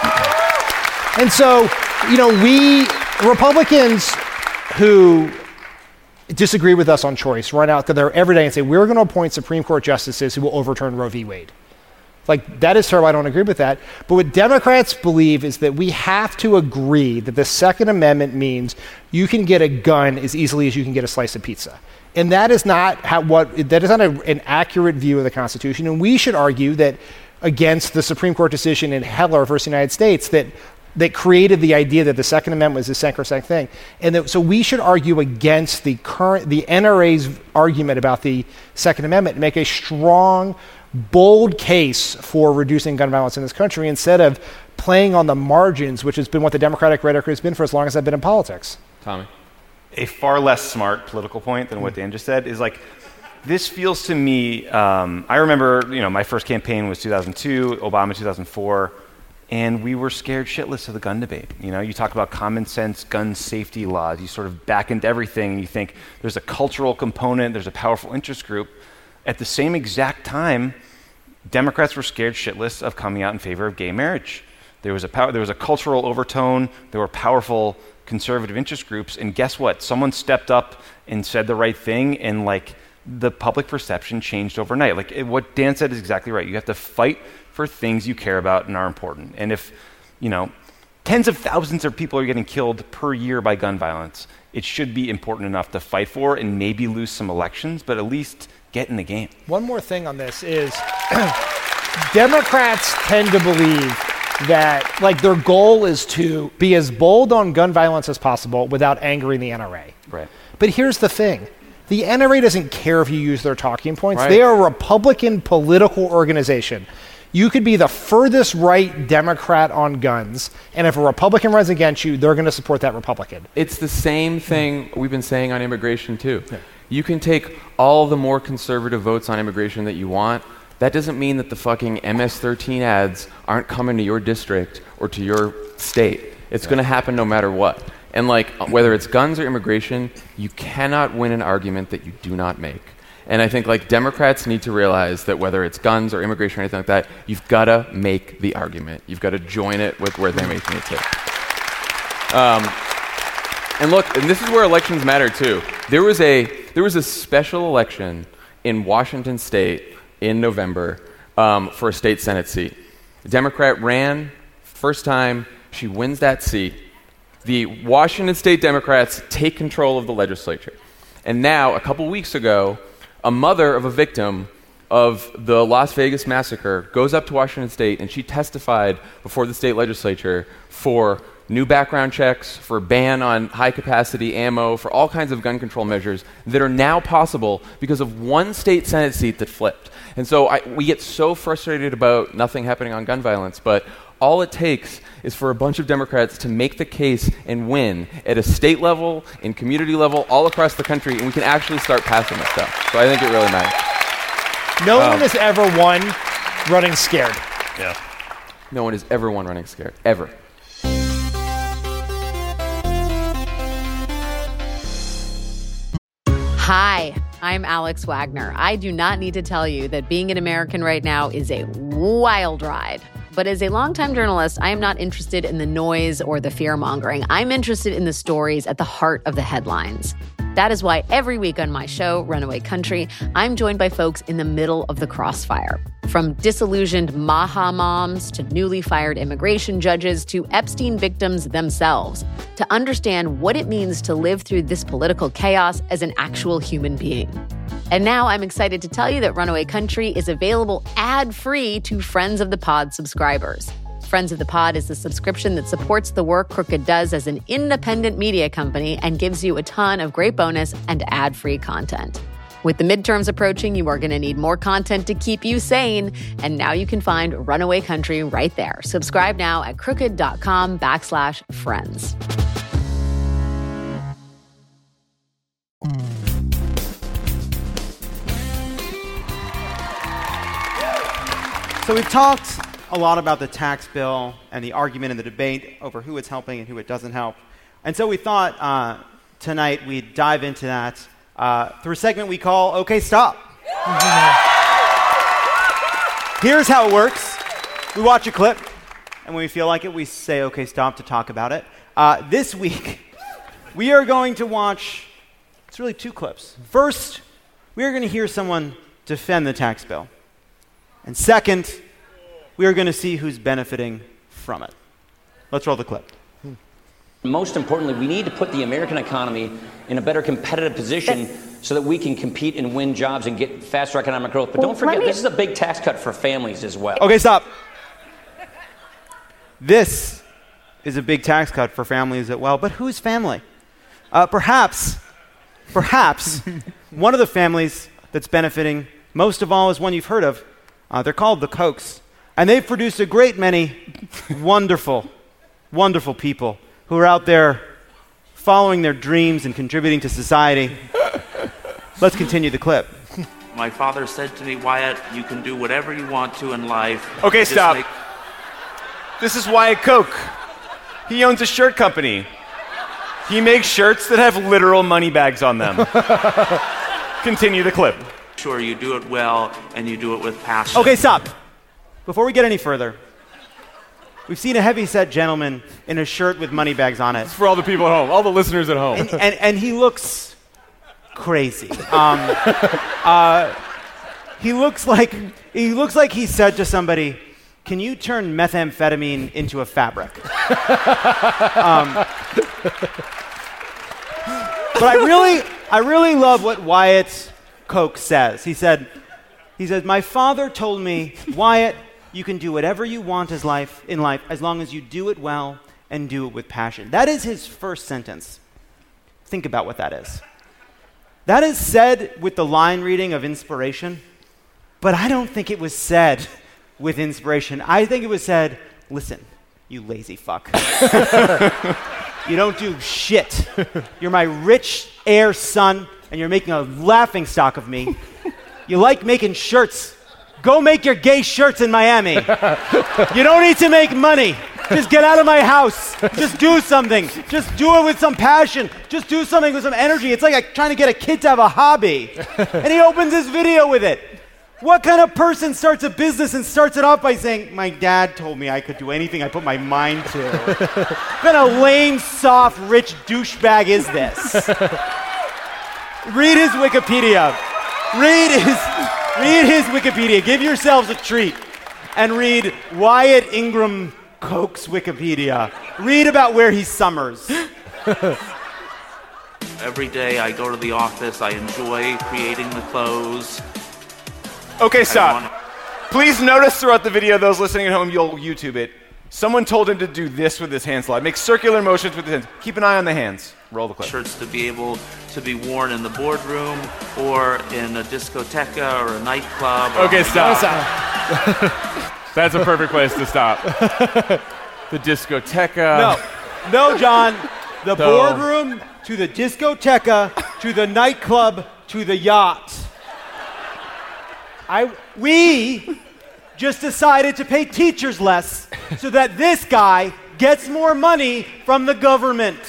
so, we Republicans who disagree with us on choice run out there every day and say, we're going to appoint Supreme Court justices who will overturn Roe v. Wade. Like, that is terrible. I don't agree with that. But what Democrats believe is that we have to agree that the Second Amendment means you can get a gun as easily as you can get a slice of pizza. And that is not an accurate view of the Constitution. And we should argue that against the Supreme Court decision in Heller versus the United States that created the idea that the Second Amendment was a sacrosanct thing. And so we should argue against the NRA's argument about the Second Amendment and make a strong, bold case for reducing gun violence in this country instead of playing on the margins, which has been what the Democratic rhetoric has been for as long as I've been in politics. Tommy? A far less smart political point than what Dan just said is like, this feels to me, I remember, my first campaign was 2002, Obama 2004, and we were scared shitless of the gun debate. You talk about common sense gun safety laws, you sort of back into everything, and you think there's a cultural component, there's a powerful interest group. At the same exact time, Democrats were scared shitless of coming out in favor of gay marriage. There was a cultural overtone, there were powerful conservative interest groups, and guess what? Someone stepped up and said the right thing, and the public perception changed overnight. What Dan said is exactly right. You have to fight for things you care about and are important. And if, tens of thousands of people are getting killed per year by gun violence, it should be important enough to fight for and maybe lose some elections, but at least get in the game. One more thing on this is Democrats tend to believe that their goal is to be as bold on gun violence as possible without angering the NRA. Right. But here's the thing. The NRA doesn't care if you use their talking points. Right. They are a Republican political organization. You could be the furthest right Democrat on guns, and if a Republican runs against you, they're going to support that Republican. It's the same thing we've been saying on immigration, too. Yeah. You can take all the more conservative votes on immigration that you want. That doesn't mean that the fucking MS-13 ads aren't coming to your district or to your state. It's going to happen no matter what. And whether it's guns or immigration, you cannot win an argument that you do not make. And I think Democrats need to realize that whether it's guns or immigration or anything like that, you've got to make the argument. You've got to join it with where they're making it to. And look, and this is where elections matter too. There was a special election in Washington State in November for a state Senate seat. A Democrat ran, first time, she wins that seat. The Washington State Democrats take control of the legislature. And now, a couple weeks ago, a mother of a victim of the Las Vegas massacre goes up to Washington State and she testified before the state legislature for new background checks, for a ban on high-capacity ammo, for all kinds of gun control measures that are now possible because of one state Senate seat that flipped. And so we get so frustrated about nothing happening on gun violence, but all it takes is for a bunch of Democrats to make the case and win at a state level, in community level, all across the country, and we can actually start passing this stuff. So I think it really matters. No one has ever won running scared. Yeah. No one has ever won running scared, ever. Hi, I'm Alex Wagner. I do not need to tell you that being an American right now is a wild ride. But as a longtime journalist, I am not interested in the noise or the fear-mongering. I'm interested in the stories at the heart of the headlines. That is why every week on my show, Runaway Country, I'm joined by folks in the middle of the crossfire. From disillusioned Maha moms to newly fired immigration judges to Epstein victims themselves, to understand what it means to live through this political chaos as an actual human being. And now I'm excited to tell you that Runaway Country is available ad-free to Friends of the Pod subscribers. Friends of the Pod is the subscription that supports the work Crooked does as an independent media company and gives you a ton of great bonus and ad-free content. With the midterms approaching, you are going to need more content to keep you sane. And now you can find Runaway Country right there. Subscribe now at crooked.com/friends. So we've talked a lot about the tax bill and the argument and the debate over who it's helping and who it doesn't help. And so we thought tonight we'd dive into that through a segment we call OK Stop. Here's how it works. We watch a clip, and when we feel like it, we say OK Stop to talk about it. This week, we are going to watch, it's really 2 clips. First, we are going to hear someone defend the tax bill. And second, we are going to see who's benefiting from it. Let's roll the clip. Most importantly, we need to put the American economy in a better competitive position so that we can compete and win jobs and get faster economic growth. But don't forget, this is a big tax cut for families as well. Okay, stop. This is a big tax cut for families as well. But whose family? Perhaps, one of the families that's benefiting most of all is one you've heard of. They're called the Kochs. And they've produced a great many wonderful, wonderful people who are out there following their dreams and contributing to society. Let's continue the clip. My father said to me, Wyatt, you can do whatever you want to in life. Okay, stop. This is Wyatt Koch. He owns a shirt company. He makes shirts that have literal money bags on them. Continue the clip. Sure, you do it well, and you do it with passion. Okay, stop. Before we get any further, we've seen a heavy-set gentleman in a shirt with money bags on it. It's for all the people at home, all the listeners at home. And he looks crazy. He looks like he said to somebody, "Can you turn methamphetamine into a fabric?" But I really love what Wyatt Koch says. He said, "My father told me, Wyatt, you can do whatever you want in life as long as you do it well and do it with passion." That is his first sentence. Think about what that is. That is said with the line reading of inspiration, but I don't think it was said with inspiration. I think it was said, "Listen, you lazy fuck. You don't do shit. You're my rich heir son, and you're making a laughingstock of me. You like making shirts. Go make your gay shirts in Miami. You don't need to make money. Just get out of my house. Just do something. Just do it with some passion. Just do something with some energy." It's like trying to get a kid to have a hobby. And he opens his video with it. What kind of person starts a business and starts it off by saying, "My dad told me I could do anything I put my mind to"? What kind of lame, soft, rich douchebag is this? Read his Wikipedia. Read his Wikipedia. Give yourselves a treat and read Wyatt Ingram Koch's Wikipedia. Read about where he summers. Every day I go to the office. I enjoy creating the clothes. Okay, stop. Please notice throughout the video, those listening at home, you'll YouTube it. Someone told him to do this with his hand slide. Make circular motions with his hands. Keep an eye on the hands. Roll the clip. Shirts to be able to be worn in the boardroom or in a discoteca or a nightclub. Okay, stop. That's a perfect place to stop. The discoteca. No, John. The boardroom to the discoteca to the nightclub to the yacht. We just decided to pay teachers less so that this guy gets more money from the government.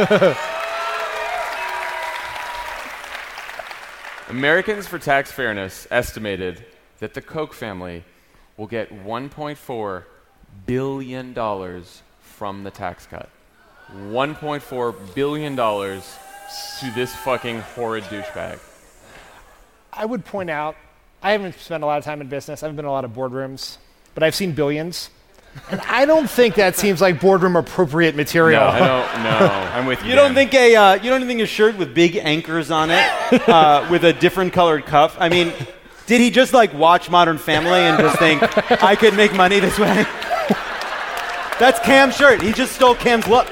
Americans for Tax Fairness estimated that the Koch family will get $1.4 billion from the tax cut. $1.4 billion to this fucking horrid douchebag. I would point out, I haven't spent a lot of time in business. I haven't been in a lot of boardrooms, but I've seen billions. And I don't think that seems like boardroom appropriate material. No, I don't. No, I'm with you. You don't think a shirt with big anchors on it, with a different colored cuff? I mean, did he just watch Modern Family and just think I could make money this way? That's Cam's shirt. He just stole Cam's look.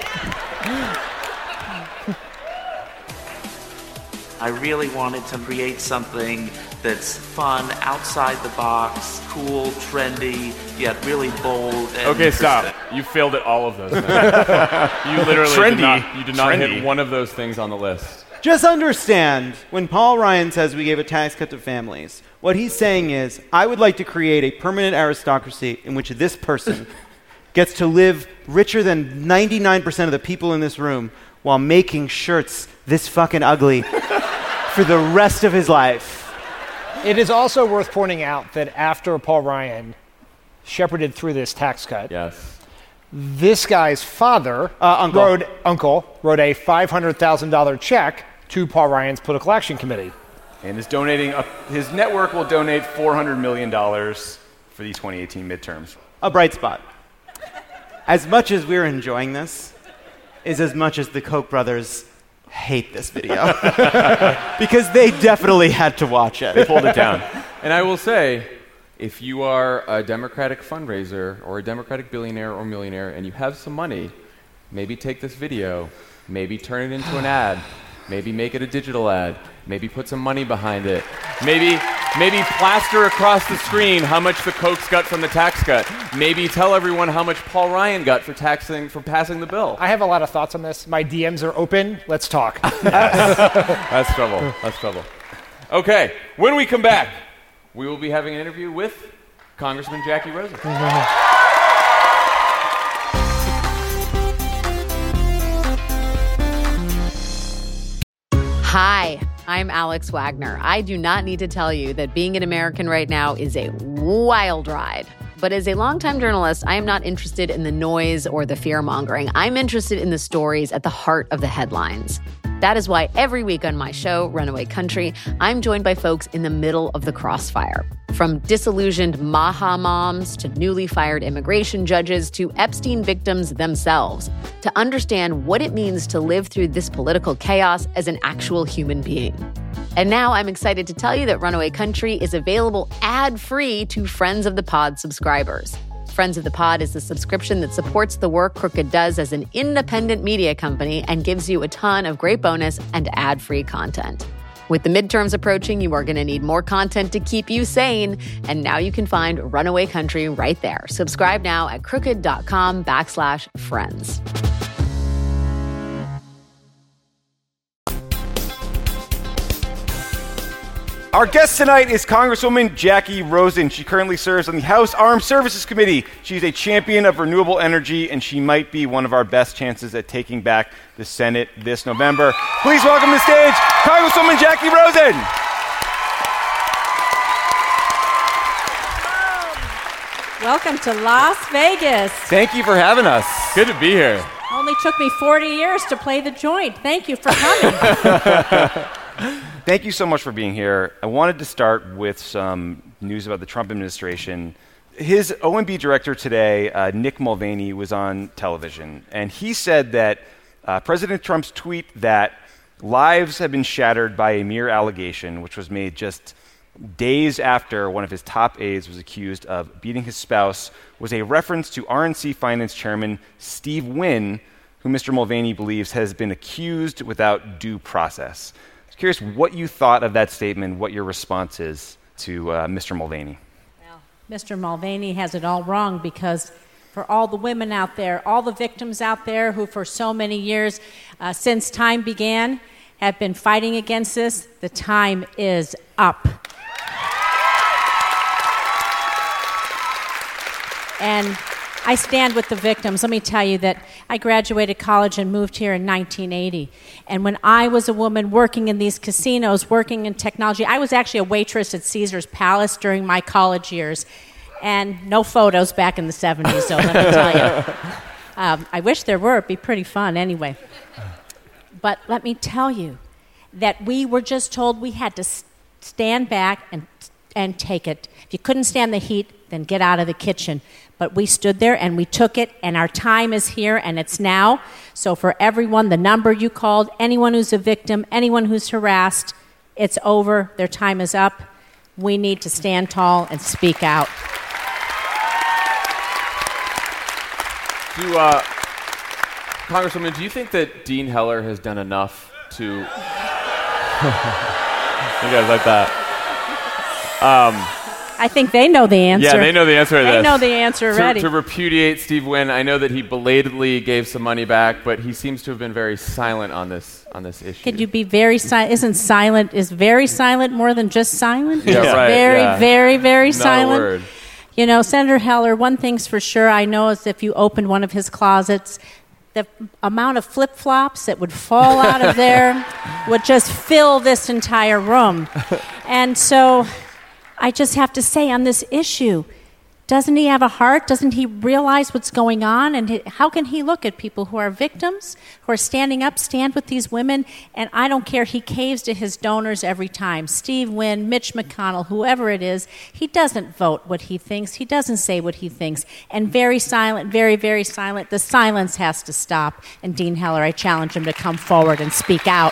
I really wanted to create something that's fun, outside the box, cool, trendy, yet really bold. And okay, stop. You failed at all of those things. You literally did not hit one of those things on the list. Just understand, when Paul Ryan says we gave a tax cut to families, what he's saying is, I would like to create a permanent aristocracy in which this person gets to live richer than 99% of the people in this room while making shirts this fucking ugly for the rest of his life. It is also worth pointing out that after Paul Ryan shepherded through this tax cut, this guy's father wrote a $500,000 check to Paul Ryan's political action committee. And is donating, his network will donate $400 million for the 2018 midterms. A bright spot. As much as we're enjoying this, is as much as the Koch brothers hate this video. Because they definitely had to watch it. They pulled it down. And I will say, if you are a Democratic fundraiser or a Democratic billionaire or millionaire and you have some money, maybe take this video, maybe turn it into an ad, maybe make it a digital ad, maybe put some money behind it, maybe plaster across the screen how much the Kochs got from the tax cut, maybe tell everyone how much Paul Ryan got for passing the bill. I have a lot of thoughts on this. My DMs are open. Let's talk. That's trouble. That's trouble. Okay, when we come back, we will be having an interview with Congressman Jackie Rosen. Hi, I'm Alex Wagner. I do not need to tell you that being an American right now is a wild ride. But as a longtime journalist, I am not interested in the noise or the fear-mongering. I'm interested in the stories at the heart of the headlines. That is why every week on my show, Runaway Country, I'm joined by folks in the middle of the crossfire. From disillusioned Maha moms to newly fired immigration judges to Epstein victims themselves, to understand what it means to live through this political chaos as an actual human being. And now I'm excited to tell you that Runaway Country is available ad-free to Friends of the Pod subscribers. Friends of the Pod is the subscription that supports the work Crooked does as an independent media company and gives you a ton of great bonus and ad-free content. With the midterms approaching, you are going to need more content to keep you sane. And now you can find Runaway Country right there. Subscribe now at crooked.com/friends. Our guest tonight is Congresswoman Jackie Rosen. She currently serves on the House Armed Services Committee. She's a champion of renewable energy, and she might be one of our best chances at taking back the Senate this November. Please welcome to the stage, Congresswoman Jackie Rosen. Welcome to Las Vegas. Thank you for having us. Good to be here. Only took me 40 years to play the joint. Thank you for coming. Thank you so much for being here. I wanted to start with some news about the Trump administration. His OMB director today, Nick Mulvaney, was on television, and he said that President Trump's tweet that lives have been shattered by a mere allegation, which was made just days after one of his top aides was accused of beating his spouse, was a reference to RNC Finance Chairman Steve Wynn, who Mr. Mulvaney believes has been accused without due process. Curious what you thought of that statement, what your response is to Mr. Mulvaney. Well, Mr. Mulvaney has it all wrong because for all the women out there, all the victims out there who for so many years since time began have been fighting against this, the time is up. And I stand with the victims. Let me tell you that I graduated college and moved here in 1980. And when I was a woman working in these casinos, working in technology, I was actually a waitress at Caesar's Palace during my college years. And no photos back in the 70s, so let me tell you. I wish there were. It'd be pretty fun anyway. But let me tell you that we were just told we had to stand back and take it. If you couldn't stand the heat, then get out of the kitchen. But we stood there and we took it, and our time is here, and it's now. So for everyone, the number you called, anyone who's a victim, anyone who's harassed, it's over. Their time is up. We need to stand tall and speak out. Congresswoman, do you think that Dean Heller has done enough to... You guys like that? I think they know the answer. Yeah, they know the answer to this. They know the answer already. To repudiate Steve Wynn, I know that he belatedly gave some money back, but he seems to have been very silent on this issue. Could you be very silent? Is very silent more than just silent? Yeah, it's right. Very, yeah. very, very silent. Not a word. You know, Senator Heller, one thing's for sure, I know is if you opened one of his closets, the amount of flip-flops that would fall out of there would just fill this entire room. And so I just have to say on this issue, doesn't he have a heart? Doesn't he realize what's going on? And how can he look at people who are victims, who are standing up, stand with these women? And I don't care, he caves to his donors every time. Steve Wynn, Mitch McConnell, whoever it is, he doesn't vote what he thinks. He doesn't say what he thinks. And very silent, very, very silent. The silence has to stop. And Dean Heller, I challenge him to come forward and speak out.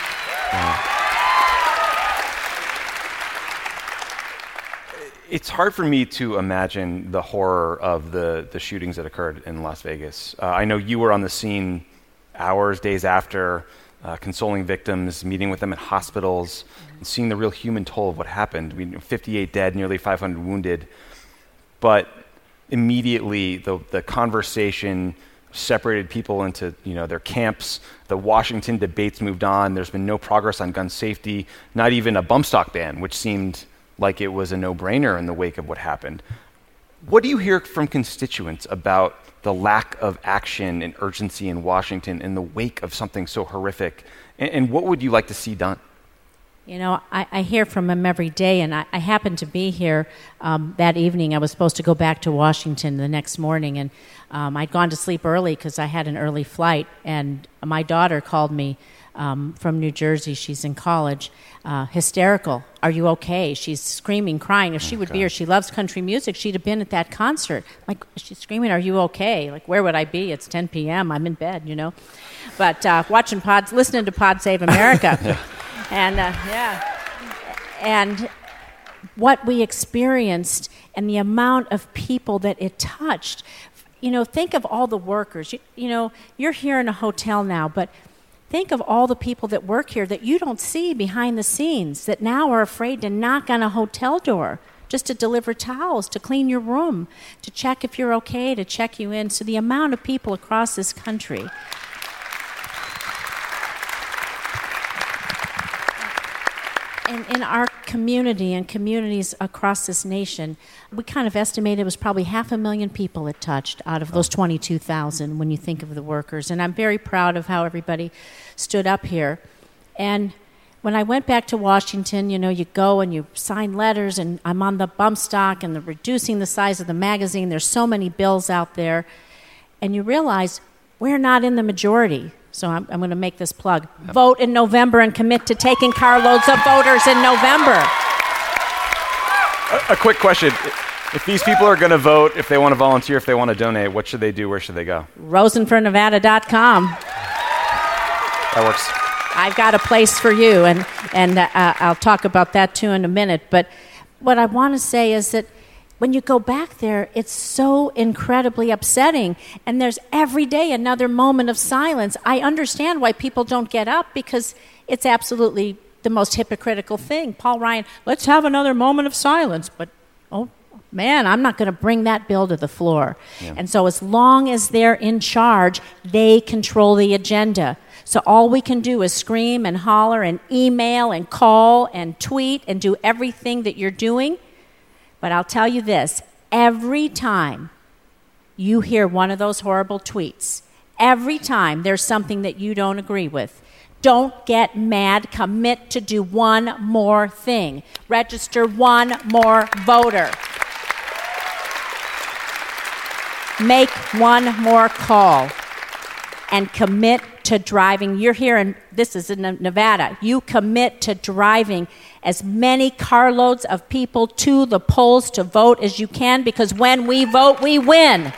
It's hard for me to imagine the horror of the shootings that occurred in Las Vegas. I know you were on the scene hours, days after, consoling victims, meeting with them at hospitals, and seeing the real human toll of what happened. 58 dead, nearly 500 wounded. But immediately, the conversation separated people into their camps. The Washington debates moved on. There's been no progress on gun safety, not even a bump stock ban, which seemed like it was a no-brainer in the wake of what happened. What do you hear from constituents about the lack of action and urgency in Washington in the wake of something so horrific? And what would you like to see done? I hear from them every day, and I happened to be here that evening. I was supposed to go back to Washington the next morning, and I'd gone to sleep early because I had an early flight, and my daughter called me from New Jersey. She's in college, hysterical. Are you okay? She's screaming, crying. If she would be here, she loves country music. She'd have been at that concert. Like, she's screaming, are you okay? Like, where would I be? It's 10 p.m. I'm in bed, But watching listening to Pod Save America. And what we experienced and the amount of people that it touched. Think of all the workers. You're here in a hotel now, but think of all the people that work here that you don't see behind the scenes that now are afraid to knock on a hotel door just to deliver towels, to clean your room, to check if you're okay, to check you in. So the amount of people across this country. In our community and communities across this nation, we kind of estimated it was probably 500,000 people it touched out of those 22,000 when you think of the workers. And I'm very proud of how everybody stood up here. And when I went back to Washington, you go and you sign letters, and I'm on the bump stock and the reducing the size of the magazine. There's so many bills out there. And you realize we're not in the majority. So I'm going to make this plug. Yep. Vote in November and commit to taking carloads of voters in November. A quick question. If these people are going to vote, if they want to volunteer, if they want to donate, what should they do? Where should they go? RosenforNevada.com. That works. I've got a place for you, and I'll talk about that too in a minute. But what I want to say is that when you go back there, it's so incredibly upsetting. And there's every day another moment of silence. I understand why people don't get up, because it's absolutely the most hypocritical thing. Paul Ryan, let's have another moment of silence. But, oh, man, I'm not going to bring that bill to the floor. Yeah. And so as long as they're in charge, they control the agenda. So all we can do is scream and holler and email and call and tweet and do everything that you're doing. But I'll tell you this, every time you hear one of those horrible tweets, every time there's something that you don't agree with, don't get mad. Commit to do one more thing. Register one more voter. Make one more call. And commit to driving. You're here, and this is in Nevada. You commit to driving as many carloads of people to the polls to vote as you can, because when we vote, we win.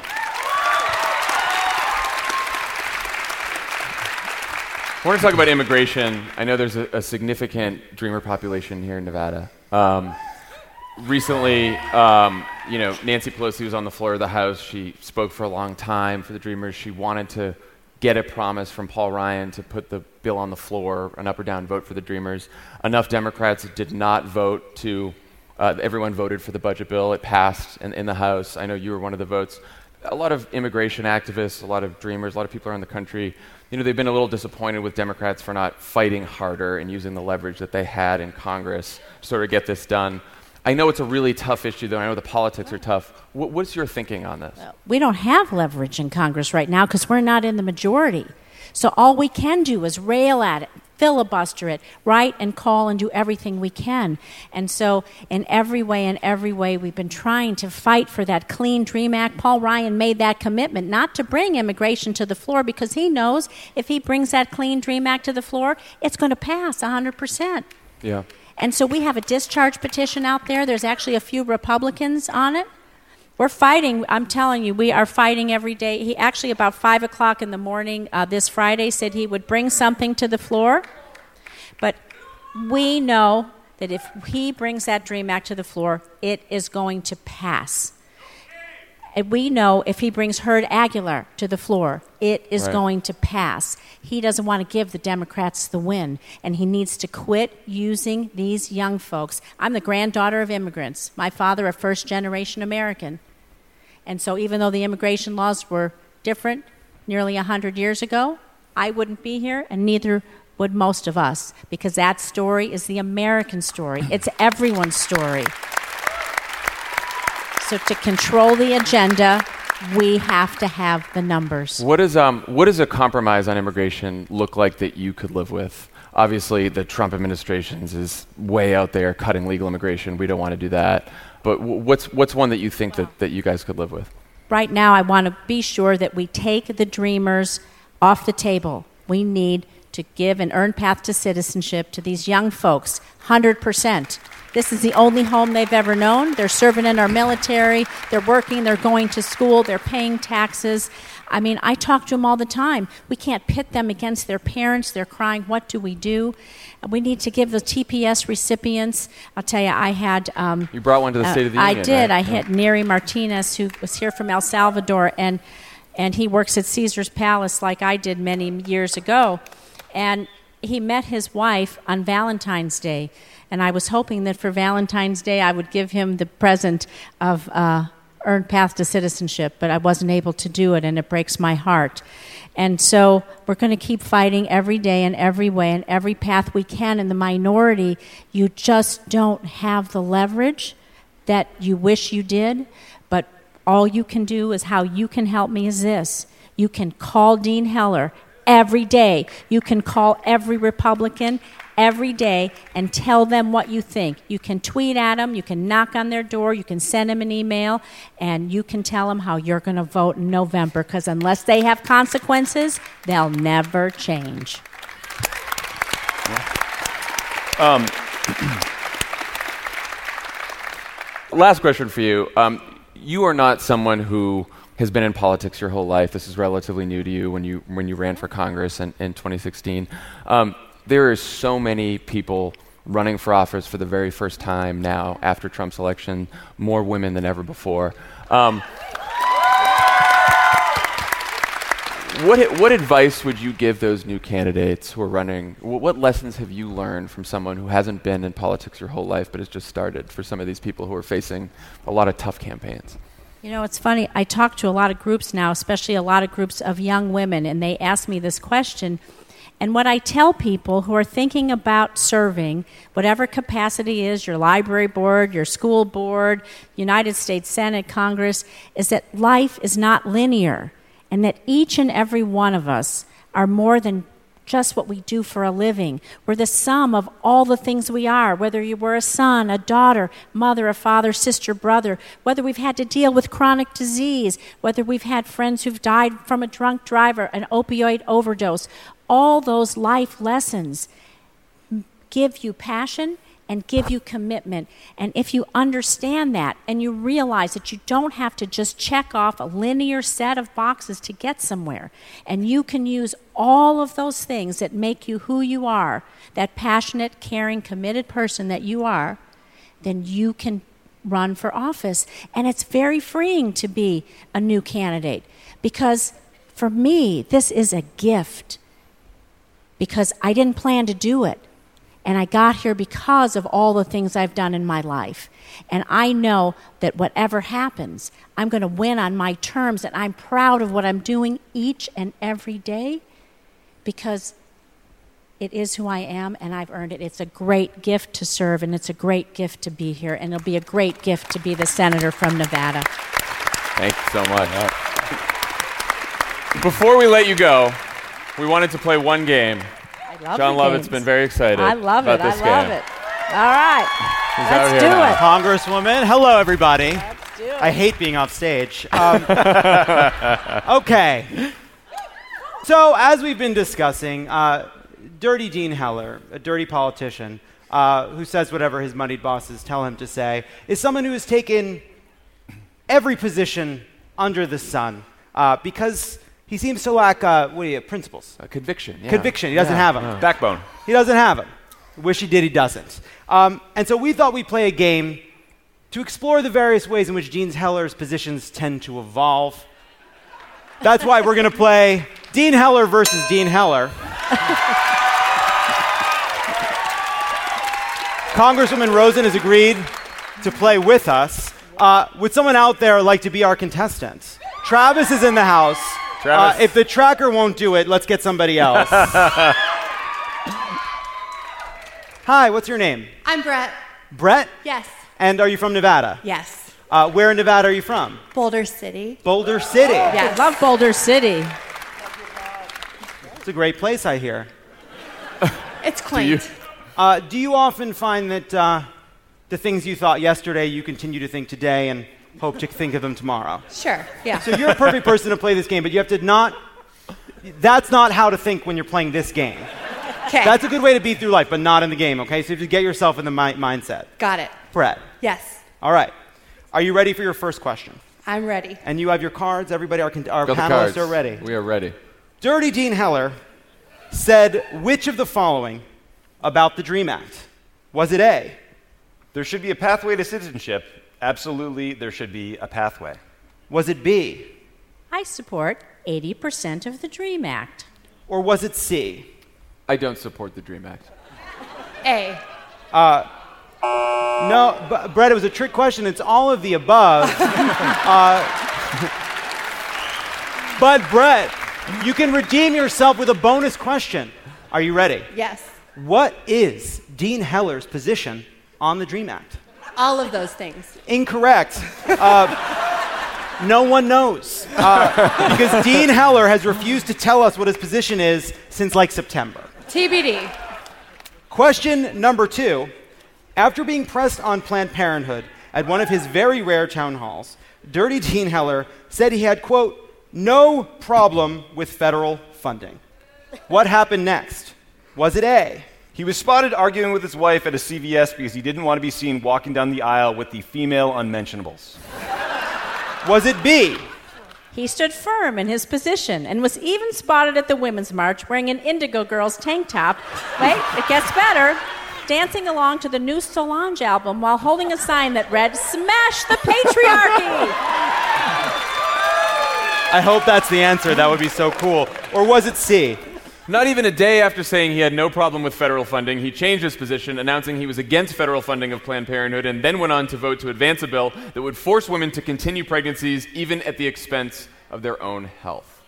I want to talk about immigration. I know there's a significant Dreamer population here in Nevada. Recently, Nancy Pelosi was on the floor of the House. She spoke for a long time for the Dreamers. She wanted to get a promise from Paul Ryan to put the bill on the floor, an up or down vote for the Dreamers. Enough Democrats did not vote to, everyone voted for the budget bill. It passed in the House. I know you were one of the votes. A lot of immigration activists, a lot of Dreamers, a lot of people around the country, they've been a little disappointed with Democrats for not fighting harder and using the leverage that they had in Congress to sort of get this done. I know it's a really tough issue, though. I know the politics are tough. What's your thinking on this? We don't have leverage in Congress right now because we're not in the majority. So all we can do is rail at it, filibuster it, write and call and do everything we can. And so in every way, we've been trying to fight for that Clean Dream Act. Paul Ryan made that commitment not to bring immigration to the floor because he knows if he brings that Clean Dream Act to the floor, it's going to pass 100%. Yeah. And so we have a discharge petition out there. There's actually a few Republicans on it. We're fighting. I'm telling you, we are fighting every day. He actually, about 5 o'clock in the morning this Friday, said he would bring something to the floor. But we know that if he brings that DREAM Act to the floor, it is going to pass. And we know if he brings Heard Aguilar to the floor, it is going to pass. He doesn't want to give the Democrats the win, and he needs to quit using these young folks. I'm the granddaughter of immigrants. My father, a first-generation American. And so even though the immigration laws were different nearly 100 years ago, I wouldn't be here, and neither would most of us, because that story is the American story. It's everyone's story. So to control the agenda, we have to have the numbers. What does a compromise on immigration look like that you could live with? Obviously, the Trump administration's is way out there cutting legal immigration. We don't want to do that. But what's one that you think that you guys could live with? Right now, I want to be sure that we take the dreamers off the table. We need to give an earned path to citizenship to these young folks, 100%. This is the only home they've ever known. They're serving in our military. They're working. They're going to school. They're paying taxes. I mean, I talk to them all the time. We can't pit them against their parents. They're crying, what do we do? We need to give the TPS recipients. I'll tell you, I had... you brought one to the State of the Union, I did. Right? I had Neri Martinez, who was here from El Salvador, and he works at Caesar's Palace like I did many years ago. And he met his wife on Valentine's Day. And I was hoping that for Valentine's Day I would give him the present of earned path to citizenship, but I wasn't able to do it, and it breaks my heart. And so we're going to keep fighting every day in every way and every path we can. In the minority, you just don't have the leverage that you wish you did, but all you can do is how you can help me is this. You can call Dean Heller every day. You can call every Republican every day and tell them what you think. You can tweet at them, you can knock on their door, you can send them an email, and you can tell them how you're going to vote in November, because unless they have consequences, they'll never change. Last question for you. You are not someone who has been in politics your whole life. This is relatively new to you when you ran for Congress in 2016. There are so many people running for office for the very first time now after Trump's election, more women than ever before. What advice would you give those new candidates who are running? What lessons have you learned from someone who hasn't been in politics your whole life but has just started, for some of these people who are facing a lot of tough campaigns? You know, it's funny. I talk to a lot of groups now, especially a lot of groups of young women, and they ask me this question. And what I tell people who are thinking about serving, whatever capacity is, your library board, your school board, United States Senate, Congress, is that life is not linear, and that each and every one of us are more than just what we do for a living. We're the sum of all the things we are, whether you were a son, a daughter, mother, a father, sister, brother, whether we've had to deal with chronic disease, whether we've had friends who've died from a drunk driver, an opioid overdose. All those life lessons give you passion and give you commitment. And if you understand that and you realize that you don't have to just check off a linear set of boxes to get somewhere, and you can use all of those things that make you who you are, that passionate, caring, committed person that you are, then you can run for office. And it's very freeing to be a new candidate, because for me, this is a gift. Because I didn't plan to do it. And I got here because of all the things I've done in my life. And I know that whatever happens, I'm going to win on my terms, and I'm proud of what I'm doing each and every day, because It is who I am, and I've earned it. It's a great gift to serve, and it's a great gift to be here, and it'll be a great gift to be the senator from Nevada. Thank you so much. Before we let you go, we wanted to play one game. I love John the Lovett's games. been very excited I love about it. this I love game. it. All right. He's out Let's here do now. it. Congresswoman, hello, everybody. Let's do it. I hate being off stage. Okay. So, as we've been discussing, Dirty Dean Heller, a dirty politician who says whatever his moneyed bosses tell him to say, is someone who has taken every position under the sun because he seems to lack principles. Conviction. Yeah. Conviction. He doesn't have them. Backbone. He doesn't have them. Wish he did, he doesn't. And so we thought we'd play a game to explore the various ways in which Dean Heller's positions tend to evolve. That's why we're going to play Dean Heller versus Dean Heller. Congresswoman Rosen has agreed to play with us. Would someone out there like to be our contestant? Travis is in the house. Travis. If the tracker won't do it, let's get somebody else. Hi, what's your name? I'm Brett. Brett? Yes. And are you from Nevada? Yes. Where in Nevada are you from? Boulder City. Boulder City. Yes. I love Boulder City. It's a great place, I hear. It's quaint. Do you often find that the things you thought yesterday you continue to think today and hope to think of them tomorrow? Sure. Yeah. So you're a perfect person to play this game, but you have to not... That's not how to think when you're playing this game. Okay. That's a good way to beat through life, but not in the game, okay? So you have to get yourself in the mindset. Got it. Brett. Yes. All right. Are you ready for your first question? I'm ready. And you have your cards? Everybody, our Got the panelists cards. are ready. We are ready. Dirty Dean Heller said which of the following about the DREAM Act? Was it A? There should be a pathway to citizenship. Absolutely, there should be a pathway. Was it B? I support 80% of the DREAM Act. Or was it C? I don't support the DREAM Act. A. No, Brett, it was a trick question. It's all of the above. But Brett, you can redeem yourself with a bonus question. Are you ready? Yes. What is Dean Heller's position on the DREAM Act? All of those things. Incorrect. No one knows. Because Dean Heller has refused to tell us what his position is since like September. TBD. Question number 2. After being pressed on Planned Parenthood at one of his very rare town halls, Dirty Dean Heller said he had, quote, no problem with federal funding. What happened next? Was it A? He was spotted arguing with his wife at a CVS because he didn't want to be seen walking down the aisle with the female unmentionables. Was it B? He stood firm in his position and was even spotted at the Women's March wearing an Indigo Girls tank top. Wait, it gets better. Dancing along to the new Solange album while holding a sign that read, "Smash the patriarchy!" I hope that's the answer. That would be so cool. Or was it C? Not even a day after saying he had no problem with federal funding, he changed his position, announcing he was against federal funding of Planned Parenthood, and then went on to vote to advance a bill that would force women to continue pregnancies even at the expense of their own health.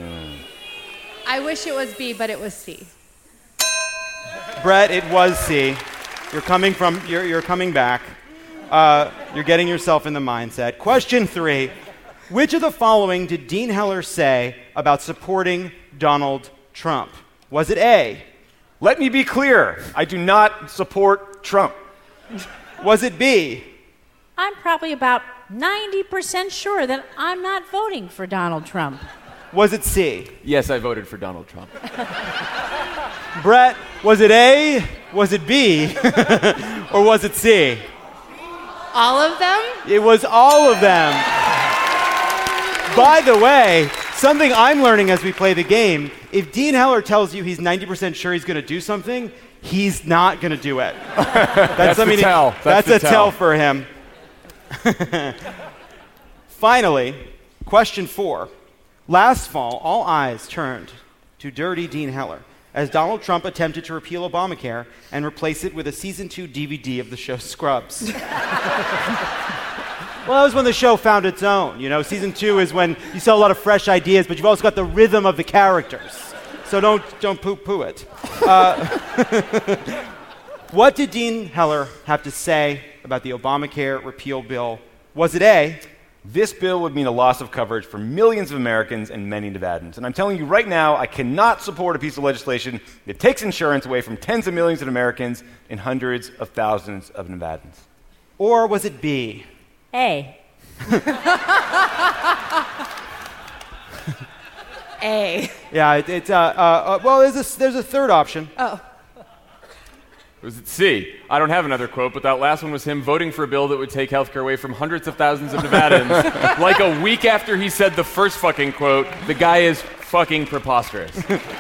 I wish it was B, but it was C. Brett, it was C. You're coming back. You're getting yourself in the mindset. Question 3. Which of the following did Dean Heller say about supporting Donald Trump? Was it A? Let me be clear. I do not support Trump. Was it B? I'm probably about 90% sure that I'm not voting for Donald Trump. Was it C? Yes, I voted for Donald Trump. Brett, was it A? Was it B? Or was it C? All of them? It was all of them. By the way, something I'm learning as we play the game, if Dean Heller tells you he's 90% sure he's going to do something, he's not going to do it. That's the tell. That's the a tell for him. Finally, question 4. Last fall, all eyes turned to Dirty Dean Heller as Donald Trump attempted to repeal Obamacare and replace it with a season 2 DVD of the show Scrubs. Well, that was when the show found its own. You know, season 2 is when you saw a lot of fresh ideas, but you've also got the rhythm of the characters. So don't poo-poo it. What did Dean Heller have to say about the Obamacare repeal bill? Was it A, this bill would mean a loss of coverage for millions of Americans and many Nevadans. And I'm telling you right now, I cannot support a piece of legislation that takes insurance away from tens of millions of Americans and hundreds of thousands of Nevadans? or was it B? A. A. Yeah, well, there's a third option. Oh. Was it C? I don't have another quote, but that last one was him voting for a bill that would take healthcare away from hundreds of thousands of Nevadans. Like a week after he said the first fucking quote, the guy is fucking preposterous.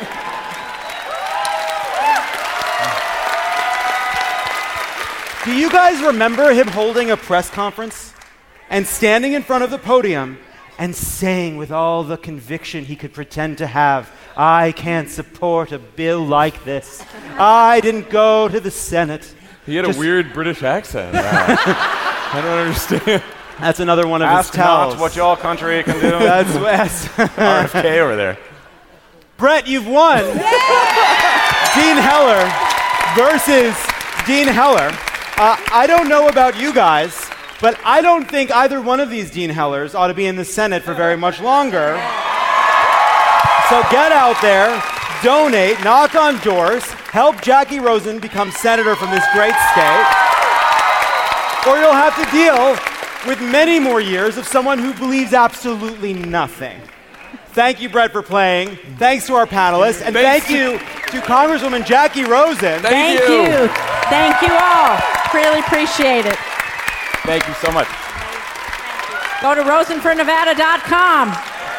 Do you guys remember him holding a press conference and standing in front of the podium and saying with all the conviction he could pretend to have, I can't support a bill like this. I didn't go to the Senate. He had a weird British accent. I don't understand. That's another one of Ask his tells. not what your country can do. That's RFK over there. Brett, you've won. Dean Heller versus Dean Heller. I don't know about you guys, but I don't think either one of these Dean Hellers ought to be in the Senate for very much longer. So get out there, donate, knock on doors, help Jackie Rosen become senator from this great state, or you'll have to deal with many more years of someone who believes absolutely nothing. Thank you, Brett, for playing. Thanks to our panelists, and thank you to Congresswoman Jackie Rosen. Thank you. Thank you all. Really appreciate it. Thank you so much. Go to rosenfornevada.com.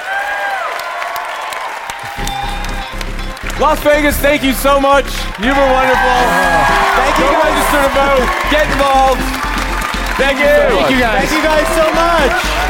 Las Vegas, thank you so much. You were wonderful. Thank you. Go register to vote. Get involved. Thank you. Thank you guys. Thank you guys so much.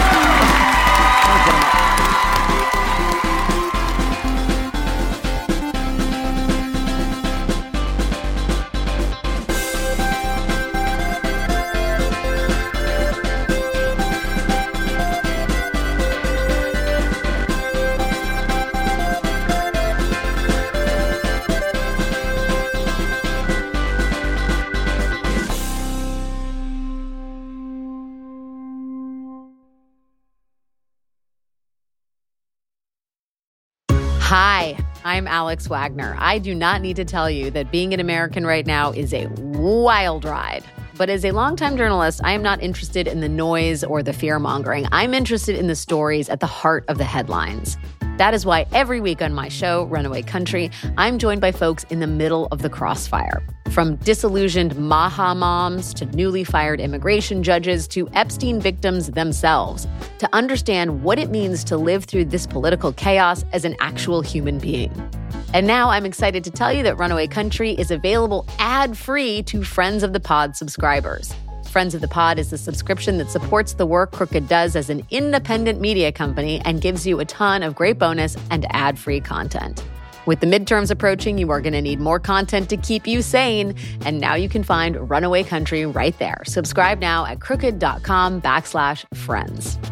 Hi, I'm Alex Wagner. I do not need to tell you that being an American right now is a wild ride. But as a longtime journalist, I am not interested in the noise or the fear-mongering. I'm interested in the stories at the heart of the headlines. That is why every week on my show, Runaway Country, I'm joined by folks in the middle of the crossfire. From disillusioned Maha moms to newly fired immigration judges to Epstein victims themselves, to understand what it means to live through this political chaos as an actual human being. And now I'm excited to tell you that Runaway Country is available ad-free to Friends of the Pod subscribers. Friends of the Pod is the subscription that supports the work Crooked does as an independent media company and gives you a ton of great bonus and ad-free content. With the midterms approaching, you are going to need more content to keep you sane. And now you can find Runaway Country right there. Subscribe now at crooked.com/friends.